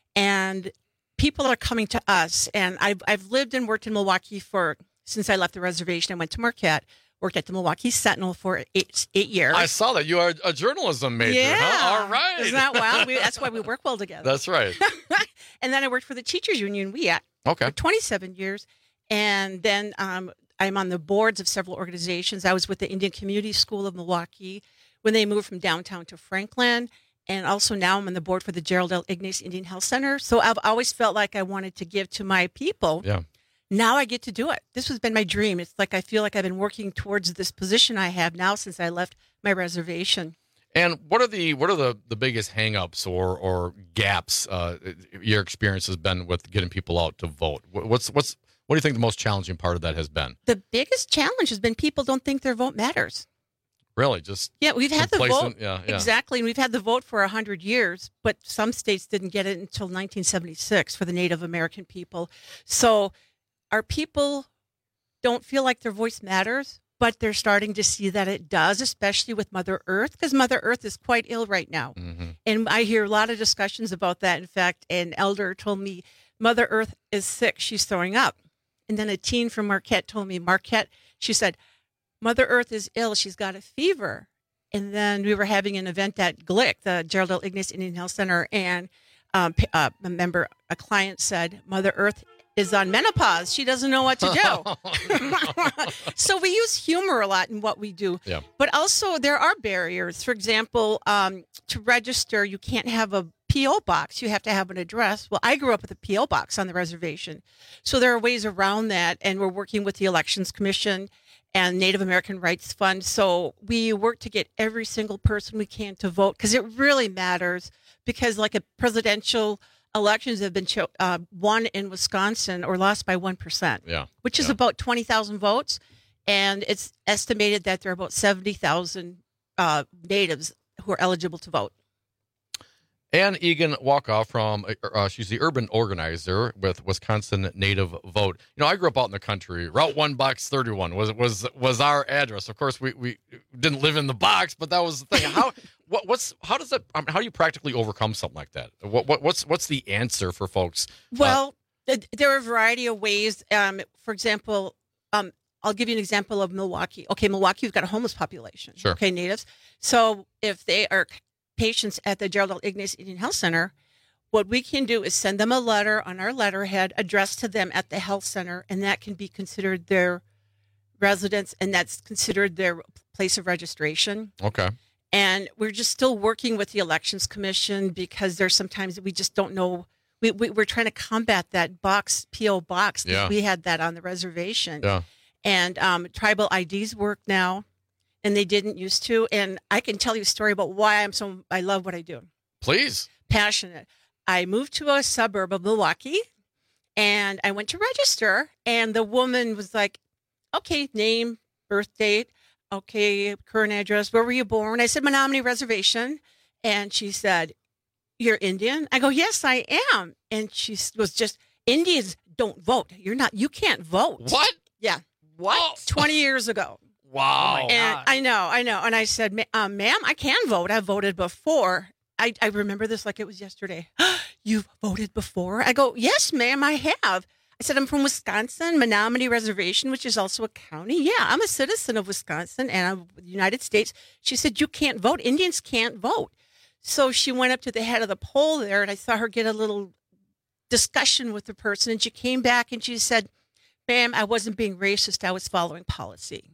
and people are coming to us. And I've lived and worked in Milwaukee since I left the reservation. I went to Marquette. Worked at the Milwaukee Sentinel for eight years. I saw that. You are a journalism major, huh? All right. Isn't that wild? That's why we work well together. That's right. And then I worked for the Teachers Union, WEAT, for 27 years. And then I'm on the boards of several organizations. I was with the Indian Community School of Milwaukee when they moved from downtown to Franklin. And also now I'm on the board for the Gerald L. Ignace Indian Health Center. So I've always felt like I wanted to give to my people. Yeah. Now I get to do it. This has been my dream. It's like I feel like I've been working towards this position I have now since I left my reservation. And what are the biggest hangups or gaps your experience has been with getting people out to vote? What do you think the most challenging part of that has been? The biggest challenge has been people don't think their vote matters. Really? Just we've had the vote. Yeah. Exactly. And we've had the vote for 100 years, but some states didn't get it until 1976 for the Native American people. So our people don't feel like their voice matters, but they're starting to see that it does, especially with Mother Earth, because Mother Earth is quite ill right now. Mm-hmm. And I hear a lot of discussions about that. In fact, an elder told me, Mother Earth is sick. She's throwing up. And then a teen from Marquette told me, she said, Mother Earth is ill. She's got a fever. And then we were having an event at GLIC, the Gerald L. Ignace Indian Health Center, and a client said, Mother Earth is on menopause. She doesn't know what to do. So we use humor a lot in what we do. Yeah. But also there are barriers. For example, to register, you can't have a P.O. box. You have to have an address. Well, I grew up with a P.O. box on the reservation. So there are ways around that. And we're working with the Elections Commission and Native American Rights Fund. So we work to get every single person we can to vote, because it really matters, because like a presidential elections have been won in Wisconsin or lost by 1%, which is about 20,000 votes. And it's estimated that there are about 70,000 natives who are eligible to vote. Ann Egan Wakaw she's the urban organizer with Wisconsin Native Vote. You know, I grew up out in the country. Route 1, Box 31 was our address. Of course, we didn't live in the box, but that was the thing. How do you practically overcome something like that? What's the answer for folks? Well, there are a variety of ways. For example, I'll give you an example of Milwaukee. Okay, Milwaukee, we've got a homeless population. Sure. Okay, natives. So if they are patients at the Gerald L. Ignace Indian Health Center, what we can do is send them a letter on our letterhead addressed to them at the health center, and that can be considered their residence, and that's considered their place of registration. Okay. And we're just still working with the Elections Commission because there's sometimes we just don't know. We're trying to combat that P.O. box. Yeah. We had that on the reservation. Yeah. And tribal IDs work now, and they didn't used to. And I can tell you a story about why I love what I do. Please. Passionate. I moved to a suburb of Milwaukee, and I went to register, and the woman was like, okay, name, birth date, okay, current address, where were you born? I said, Menominee Reservation. And she said, you're Indian? I go, yes, I am. And she was just, Indians don't vote. You can't vote. What? Yeah. What? 20 years ago. Wow. And I know. And I said, ma'am, I can vote. I've voted before. I remember this like it was yesterday. You've voted before? I go, yes, ma'am, I have. I said, I'm from Wisconsin, Menominee Reservation, which is also a county. Yeah, I'm a citizen of Wisconsin and of the United States. She said, you can't vote. Indians can't vote. So she went up to the head of the poll there, and I saw her get a little discussion with the person. And she came back and she said, ma'am, I wasn't being racist. I was following policy.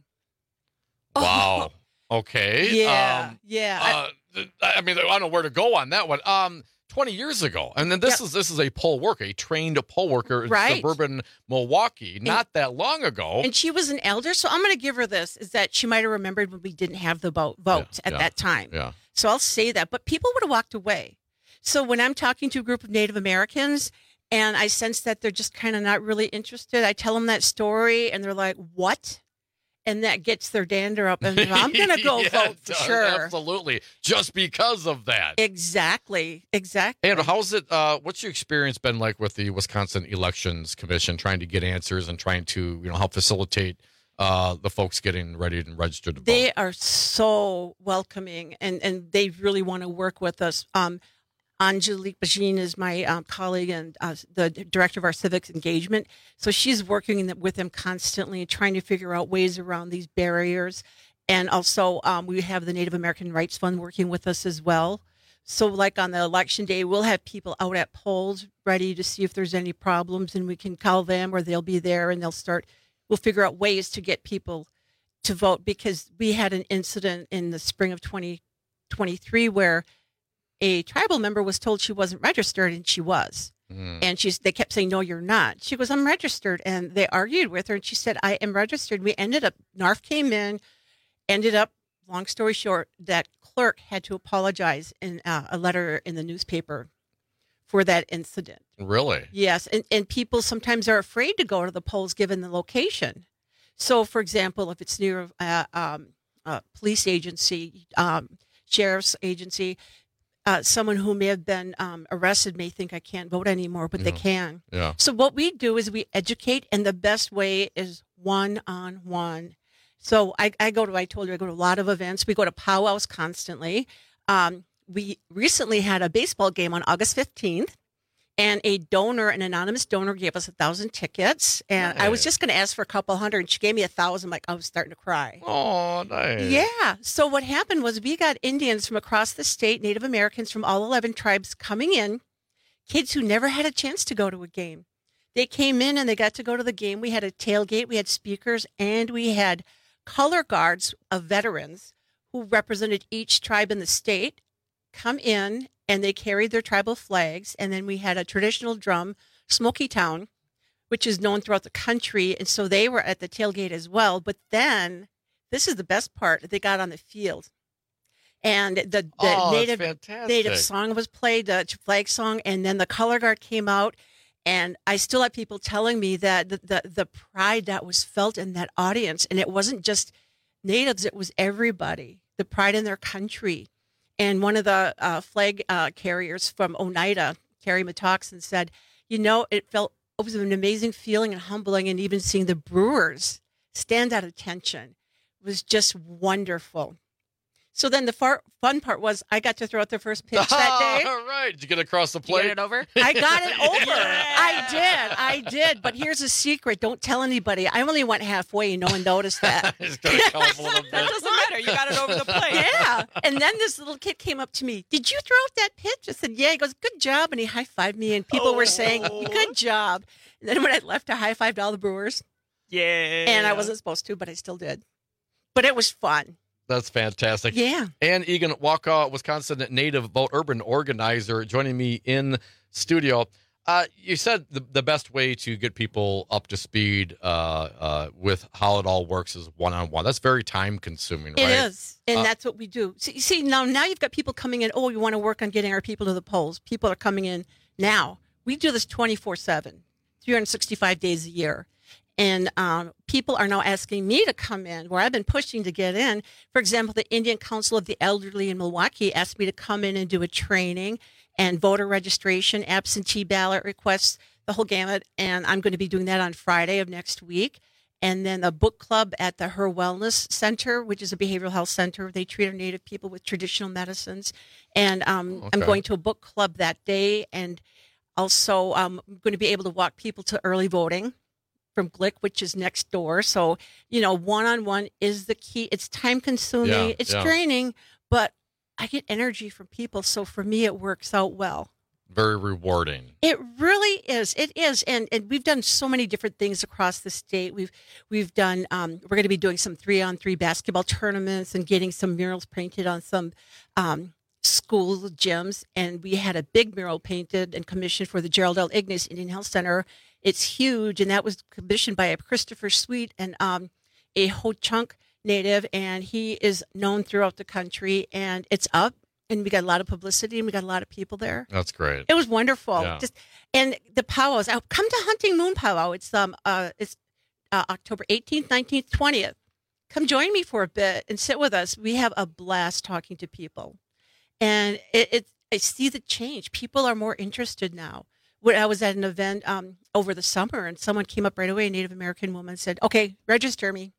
Wow. Okay. Yeah. Yeah. I mean, I don't know where to go on that one. 20 years ago. And then this is a poll worker, a trained poll worker in suburban Milwaukee, not that long ago. And she was an elder. So I'm going to give her this, is that she might have remembered when we didn't have the vote at that time. Yeah. So I'll say that. But people would have walked away. So when I'm talking to a group of Native Americans and I sense that they're just kind of not really interested, I tell them that story and they're like, what? And that gets their dander up. And I'm going to go vote for sure. Absolutely. Just because of that. Exactly. And how's it, what's your experience been like with the Wisconsin Elections Commission, trying to get answers and trying to, help facilitate the folks getting ready and registered to vote? They are so welcoming and they really want to work with us. Angelique Bajin is my colleague and the director of our civics engagement. So she's working with them constantly, trying to figure out ways around these barriers. And also we have the Native American Rights Fund working with us as well. So like on the election day, we'll have people out at polls ready to see if there's any problems, and we can call them or they'll be there and we'll figure out ways to get people to vote, because we had an incident in the spring of 2023 where a tribal member was told she wasn't registered, and she was. And they kept saying, no, you're not. She goes, I'm registered. And they argued with her, and she said, I am registered. We ended up, NARF came in, long story short, that clerk had to apologize in a letter in the newspaper for that incident. Really? Yes. And people sometimes are afraid to go to the polls given the location. So, for example, if it's near a police agency, sheriff's agency, someone who may have been arrested may think I can't vote anymore, but they can. Yeah. So what we do is we educate, and the best way is one-on-one. So I told you, I go to a lot of events. We go to powwows constantly. We recently had a baseball game on August 15th, and an anonymous donor gave us 1,000 tickets. And nice. I was just going to ask for a couple hundred, and she gave me 1,000. Like, I was starting to cry. Oh, nice. Yeah. So what happened was we got Indians from across the state, Native Americans from all 11 tribes coming in, kids who never had a chance to go to a game. They came in and they got to go to the game. We had a tailgate, we had speakers, and we had color guards of veterans who represented each tribe in the state come in, and they carried their tribal flags. And then we had a traditional drum, Smoky Town, which is known throughout the country. And so they were at the tailgate as well. But then, this is the best part, they got on the field. And the native song was played, the flag song, and then the color guard came out. And I still have people telling me that the pride that was felt in that audience, and it wasn't just natives, it was everybody, the pride in their country. And one of the flag carriers from Oneida, Carrie Matoxin, said, it was an amazing feeling and humbling, and even seeing the Brewers stand at attention was just wonderful. So then the fun part was I got to throw out the first pitch that day. All right. Did you get across the plate? Did you get it over? I got it over. Yeah. I did. But here's a secret. Don't tell anybody. I only went halfway. No one noticed that. Just gotta come up a little bit. That doesn't matter. You got it over the plate. Yeah. And then this little kid came up to me. Did you throw out that pitch? I said, yeah. He goes, good job. And he high-fived me. And people were saying, good job. And then when I left, I high-fived all the Brewers. Yeah. And I wasn't supposed to, but I still did. But it was fun. That's fantastic. Yeah. And Egan Waukau, Wisconsin native vote urban organizer, joining me in studio. You said the best way to get people up to speed with how it all works is one-on-one. That's very time-consuming, right? It is, and that's what we do. See, now you've got people coming in, oh, we want to work on getting our people to the polls. People are coming in now. We do this 24/7, 365 days a year. And people are now asking me to come in, where I've been pushing to get in. For example, the Indian Council of the Elderly in Milwaukee asked me to come in and do a training and voter registration, absentee ballot requests, the whole gamut. And I'm going to be doing that on Friday of next week. And then a book club at the Her Wellness Center, which is a behavioral health center. They treat our Native people with traditional medicines. And I'm going to a book club that day. And also I'm going to be able to walk people to early voting from Glick, which is next door. So, one-on-one is the key. It's time-consuming. It's draining, but I get energy from people. So for me, it works out well. Very rewarding. It really is. It is. And we've done so many different things across the state. We've done, we're going to be doing some 3-on-3 basketball tournaments and getting some murals painted on some school gyms. And we had a big mural painted and commissioned for the Gerald L. Ignace Indian Health Center. It's huge. And that was commissioned by a Christopher Sweet and a Ho-Chunk native, and he is known throughout the country, and it's up, and we got a lot of publicity, and we got a lot of people there. That's great. It was wonderful. Yeah. And the powwows. Come to Hunting Moon Powwow. It's October 18th, 19th, 20th. Come join me for a bit and sit with us. We have a blast talking to people, and I see the change. People are more interested now. When I was at an event over the summer, and someone came up right away, a Native American woman said, "Okay, register me."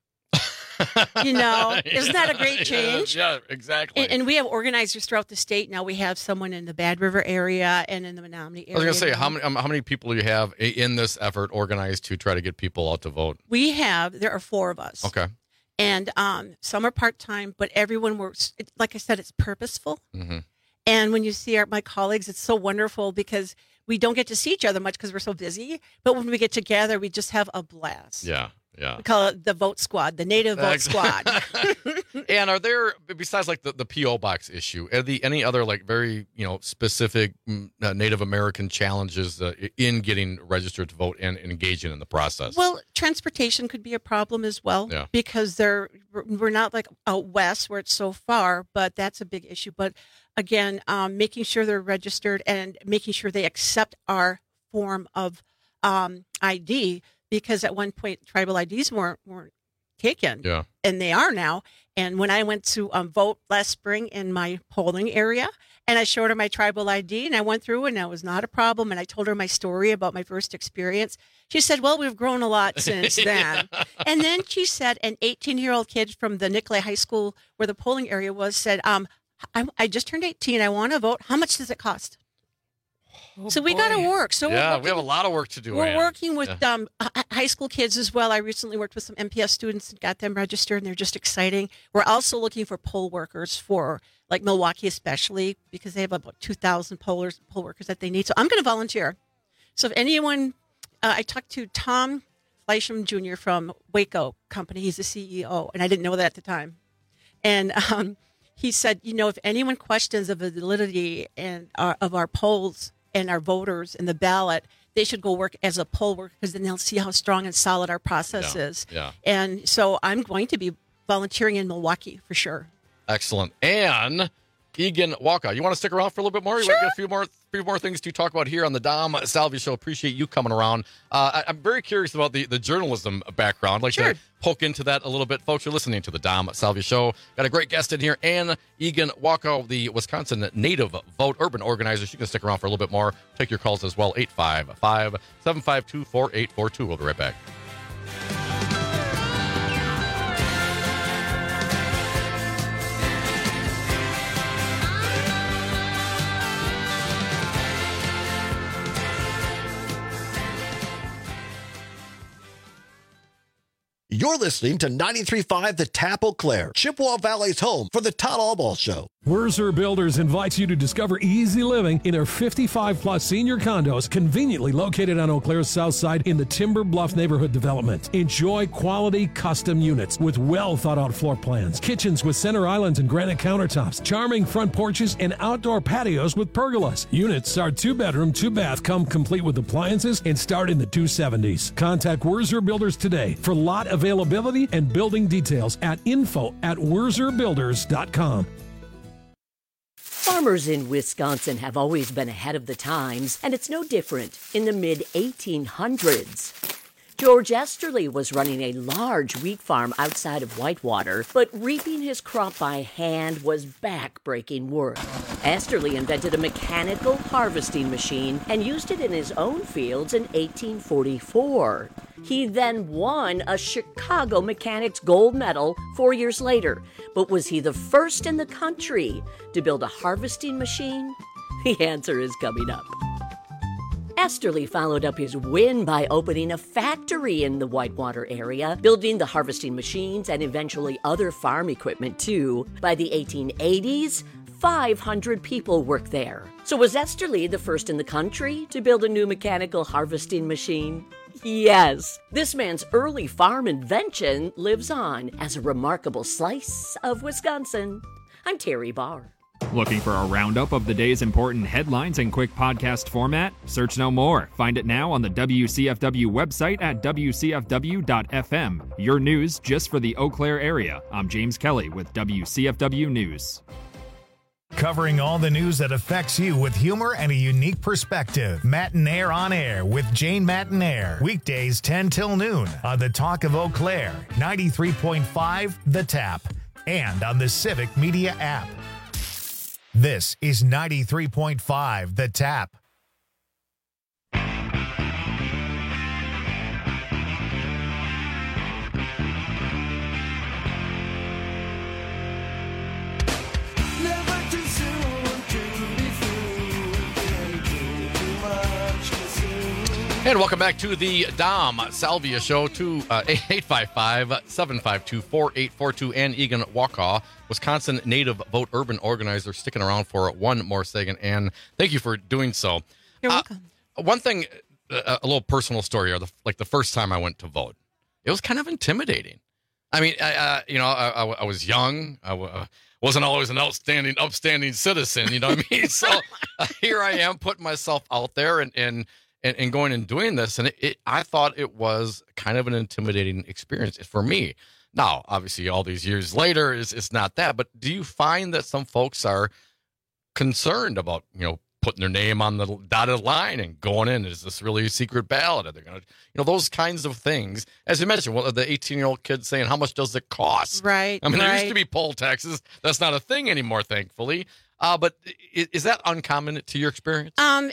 Isn't that a great change? Yeah, exactly. And we have organizers throughout the state now. We have someone in the Bad River area and in the Menominee area. I was going to say, how many people do you have in this effort organized to try to get people out to vote? There are 4 of us. Okay. And some are part-time, but everyone works. Like I said, it's purposeful. Mm-hmm. And when you see my colleagues, it's so wonderful because we don't get to see each other much because we're so busy. But when we get together, we just have a blast. Yeah. Yeah. We call it the vote squad, the Native vote squad. And are there, besides like the P.O. box issue, any other like very, specific Native American challenges in getting registered to vote and engaging in the process? Well, transportation could be a problem as well because we're not like out west where it's so far, but that's a big issue. But again, making sure they're registered and making sure they accept our form of ID. Because at one point, tribal IDs weren't taken, and they are now. And when I went to vote last spring in my polling area, and I showed her my tribal ID, and I went through, and that was not a problem. And I told her my story about my first experience. She said, "Well, we've grown a lot since then." And then she said, an 18-year-old kid from the Nicolay High School, where the polling area was, said, "I just turned 18. I want to vote. How much does it cost?" So we got to work. So we have a lot of work to do. We're working with high school kids as well. I recently worked with some MPS students and got them registered, and they're just exciting. We're also looking for poll workers for like Milwaukee, especially because they have about 2,000 poll workers that they need. So I'm going to volunteer. So if anyone, I talked to Tom Fleischman Jr. from Waco Company. He's the CEO, and I didn't know that at the time. And he said, if anyone questions the validity of our polls and our voters in the ballot, they should go work as a poll worker because then they'll see how strong and solid our process is. Yeah. And so I'm going to be volunteering in Milwaukee for sure. Excellent. And Egan Waukau, you want to stick around for a little bit more? You Sure. want to get a few more things to talk about here on the Dom Salvia Show. Appreciate you coming around. I'm very curious about the journalism background. I'd like to poke into that a little bit. Folks, you're listening to the Dom Salvia Show. Got a great guest in here, Ann Egan Waukau, the Wisconsin Native Vote Urban Organizer. She can stick around for a little bit more. Take your calls as well, 855-752-4842. We'll be right back. You're listening to 93.5 The Tap Eau Claire, Chippewa Valley's home for the Todd Allball Show. Wurzer Builders invites you to discover easy living in their 55-plus senior condos conveniently located on Eau Claire's south side in the Timber Bluff neighborhood development. Enjoy quality custom units with well-thought-out floor plans, kitchens with center islands and granite countertops, charming front porches, and outdoor patios with pergolas. Units are 2-bedroom, 2-bath, come complete with appliances, and start in the 270s. Contact Wurzer Builders today for lot availability and building details at info@wurzerbuilders.com. Farmers in Wisconsin have always been ahead of the times, and it's no different in the mid-1800s. George Esterly was running a large wheat farm outside of Whitewater, but reaping his crop by hand was back-breaking work. Esterly invented a mechanical harvesting machine and used it in his own fields in 1844. He then won a Chicago Mechanics Gold Medal 4 years later. But was he the first in the country to build a harvesting machine? The answer is coming up. Esterly followed up his win by opening a factory in the Whitewater area, building the harvesting machines and eventually other farm equipment too. By the 1880s, 500 people worked there. So was Esterly the first in the country to build a new mechanical harvesting machine? Yes, this man's early farm invention lives on as a remarkable slice of Wisconsin. I'm Terry Barr. Looking for a roundup of the day's important headlines in quick podcast format? Search no more. Find it now on the WCFW website at wcfw.fm. Your news just for the Eau Claire area. I'm James Kelly with WCFW News. Covering all the news that affects you with humor and a unique perspective. Matinaire on Air with Jane Matinaire. Weekdays 10 till noon on the Talk of Eau Claire, 93.5 The Tap, and on the Civic Media app. This is 93.5 The Tap. And welcome back to the Dom Salvia Show, 855-752-4842, and Egan Wakaw, Wisconsin native vote urban organizer, sticking around for one more second. And thank you for doing so. You're welcome. One thing, a little personal story, or the first time I went to vote, it was kind of intimidating. I mean, I was young. I wasn't always an upstanding citizen, you know what I mean? So here I am putting myself out there and going and doing this, and I thought it was kind of an intimidating experience for me. Now, obviously, all these years later, it's not that. But do you find that some folks are concerned about, putting their name on the dotted line and going in? Is this really a secret ballot? Are they going to, those kinds of things? As you mentioned, the 18-year-old kid saying, "How much does it cost?" Right. I mean, there used to be poll taxes. That's not a thing anymore, thankfully. But is that uncommon to your experience? Well,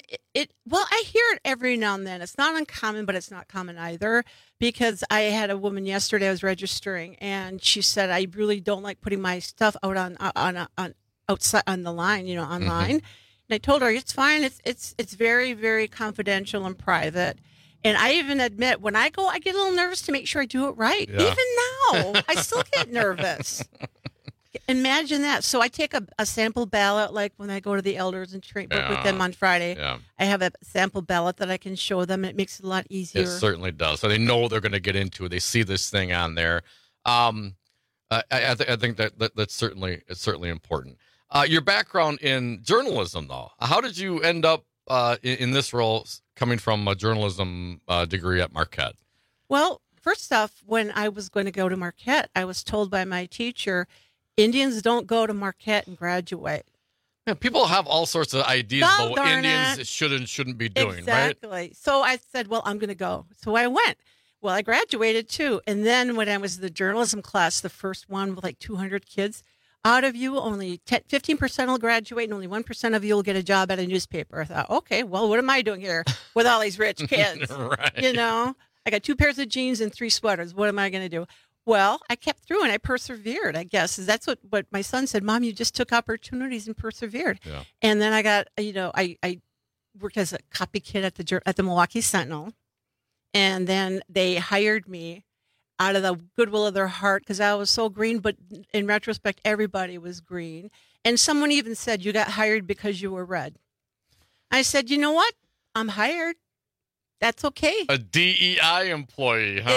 I hear it every now and then. It's not uncommon, but it's not common either. Because I had a woman yesterday, I was registering, and she said, "I really don't like putting my stuff out on outside on the line, online." Mm-hmm. And I told her it's fine. It's very, very confidential and private. And I even admit when I go, I get a little nervous to make sure I do it right. Yeah. Even now, I still get nervous. Imagine that. So I take a sample ballot, like when I go to the elders and work with them on Friday. Yeah. I have a sample ballot that I can show them. It makes it a lot easier. It certainly does. So they know they're going to get into it. They see this thing on there. I think that's certainly important. Your background in journalism, though, how did you end up in this role, coming from a journalism degree at Marquette? Well, first off, when I was going to go to Marquette, I was told by my teacher, Indians don't go to Marquette and graduate. Yeah, people have all sorts of ideas about what Indians should and shouldn't be doing, exactly. Right? So I said, well, I'm going to go. So I went. Well, I graduated too. And then when I was in the journalism class, the first one with like 200 kids, out of you, only 15% will graduate and only 1% of you will get a job at a newspaper. I thought, okay, well, what am I doing here with all these rich kids? Right. I got 2 pairs of jeans and 3 sweaters. What am I going to do? Well, I kept through and I persevered, I guess. That's what my son said. Mom, you just took opportunities and persevered. Yeah. And then I got, I worked as a copy kid at the Milwaukee Sentinel. And then they hired me out of the goodwill of their heart because I was so green. But in retrospect, everybody was green. And someone even said, you got hired because you were red. I said, you know what? I'm hired. That's okay. A DEI employee, huh?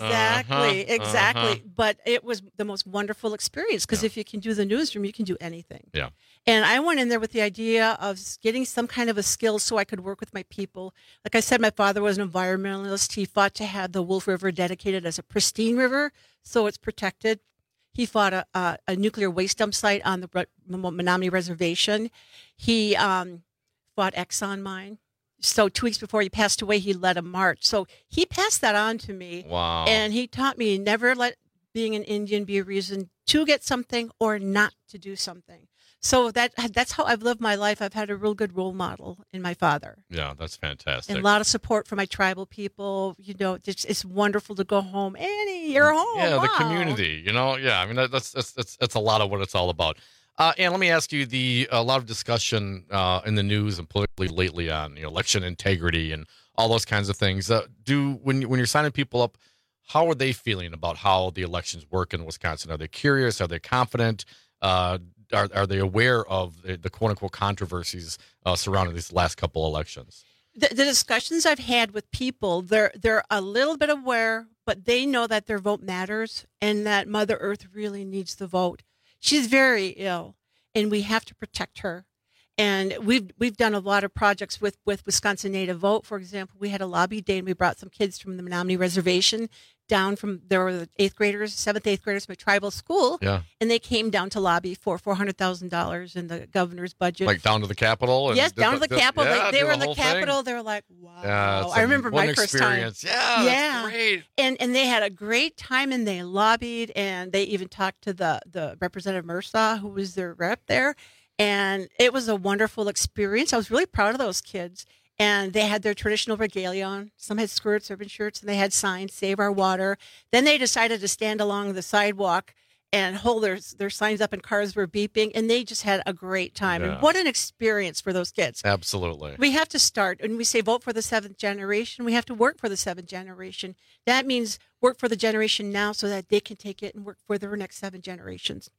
Exactly. But it was the most wonderful experience because if you can do the newsroom, you can do anything. Yeah. And I went in there with the idea of getting some kind of a skill so I could work with my people. Like I said, my father was an environmentalist. He fought to have the Wolf River dedicated as a pristine river, so it's protected. He fought a nuclear waste dump site on the Menominee Reservation. He fought Exxon mine. So 2 weeks before he passed away, he led a march. So he passed that on to me. Wow. And he taught me never let being an Indian be a reason to get something or not to do something. So that's how I've lived my life. I've had a real good role model in my father. Yeah, that's fantastic. And a lot of support for my tribal people. You know, it's wonderful to go home. Annie, you're home. Yeah, wow. The community, you know. Yeah, I mean, that's a lot of what it's all about. And let me ask you, a lot of discussion in the news and politically lately on election integrity and all those kinds of things. When you're signing people up, how are they feeling about how the elections work in Wisconsin? Are they curious? Are they confident? Are they aware of the quote unquote controversies surrounding these last couple elections? The discussions I've had with people, they're a little bit aware, but they know that their vote matters and that Mother Earth really needs the vote. She's very ill, and we have to protect her. And we've done a lot of projects with Wisconsin Native Vote. For example, we had a lobby day, and we brought some kids from the Menominee Reservation down from, there were the 8th graders, 7th, 8th graders from a tribal school. Yeah. And they came down to lobby for $400,000 in the governor's budget. Like down to the Capitol? Yes, down to the Capitol. Yeah, they were in the whole Capitol. thing. They were like, wow. Yeah, I remember my first experience. time. Yeah, that's great. And they had a great time, and they lobbied, and they even talked to the Representative Mersaw, who was their rep there. And it was a wonderful experience. I was really proud of those kids. And they had their traditional regalia on. Some had skirts, urban shirts, and they had signs, Save Our Water. Then they decided to stand along the sidewalk and hold their signs up, and cars were beeping. And they just had a great time. Yeah. And what an experience for those kids. Absolutely. We have to start. And we say vote for the 7th generation. We have to work for the 7th generation. That means work for the generation now so that they can take it and work for their next 7 generations.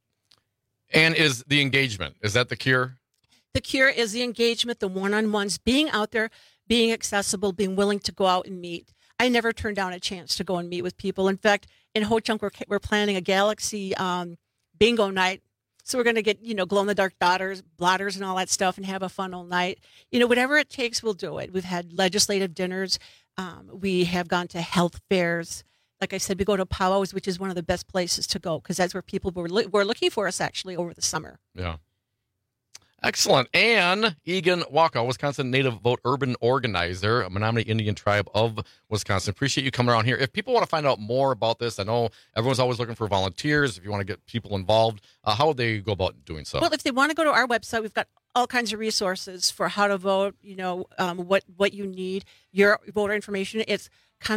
And is the engagement, is that the cure? The cure is the engagement, the one-on-ones, being out there, being accessible, being willing to go out and meet. I never turned down a chance to go and meet with people. In fact, in Ho Chunk, we're planning a Galaxy bingo night. So we're going to get, glow-in-the-dark blotters and all that stuff and have a fun all night. Whatever it takes, we'll do it. We've had legislative dinners. We have gone to health fairs. Like I said, we go to powwows, which is one of the best places to go because that's where people were looking for us actually over the summer. Yeah. Excellent. Ann Egan Waka, Wisconsin Native Vote Urban Organizer, a Menominee Indian tribe of Wisconsin. Appreciate you coming around here. If people want to find out more about this, I know everyone's always looking for volunteers. If you want to get people involved, how would they go about doing so? Well, if they want to go to our website, we've got all kinds of resources for how to vote, what you need, your voter information. It's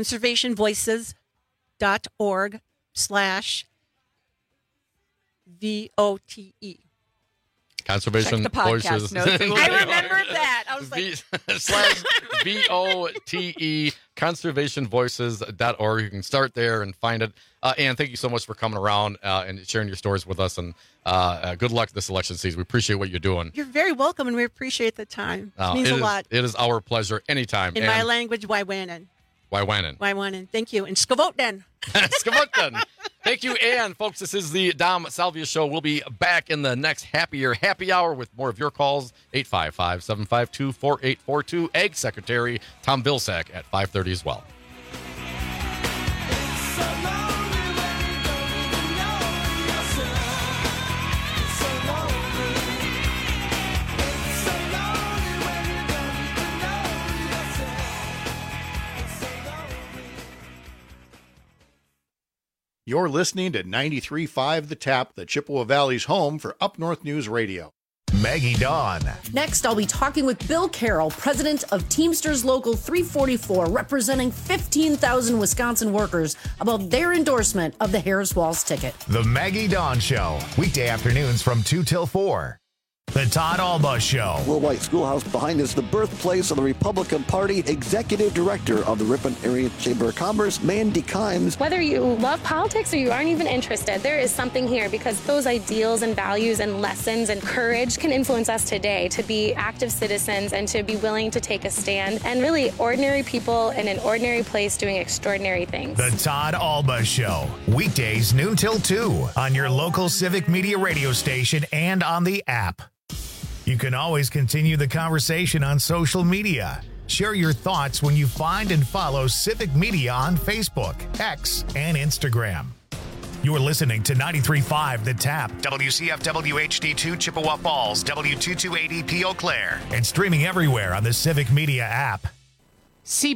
conservationvoices.org/VOTE. Conservation Voices. I remembered that. I was like /VOTE, conservationvoices.org. You can start there and find it. Ann, thank you so much for coming around and sharing your stories with us. And good luck this election season. We appreciate what you're doing. You're very welcome, and we appreciate the time. It means a lot. It is our pleasure anytime. In my language, Waiwanan. Waiwanan. Thank you. And Skavoten. Skavoten. Thank you, Ann. Folks, this is the Dom Salvia Show. We'll be back in the next happy hour with more of your calls. 855-752-4842. Egg Secretary Tom Vilsack at 5:30 as well. You're listening to 93.5 The Tap, the Chippewa Valley's home for Up North News Radio. Maggie Dawn. Next, I'll be talking with Bill Carroll, president of Teamsters Local 344, representing 15,000 Wisconsin workers, about their endorsement of the Harris Walls ticket. The Maggie Dawn Show, weekday afternoons from 2 till 4. The Todd Alba Show. Worldwide Schoolhouse behind us, the birthplace of the Republican Party. Executive Director of the Ripon Area Chamber of Commerce, Mandy Kimes. Whether you love politics or you aren't even interested, there is something here because those ideals and values and lessons and courage can influence us today to be active citizens and to be willing to take a stand and really ordinary people in an ordinary place doing extraordinary things. The Todd Alba Show. Weekdays noon till 2 on your local Civic Media radio station and on the app. You can always continue the conversation on social media. Share your thoughts when you find and follow Civic Media on Facebook, X, and Instagram. You're listening to 93.5 The Tap, WCFW HD2 Chippewa Falls, W228EP Eau Claire, and streaming everywhere on the Civic Media app.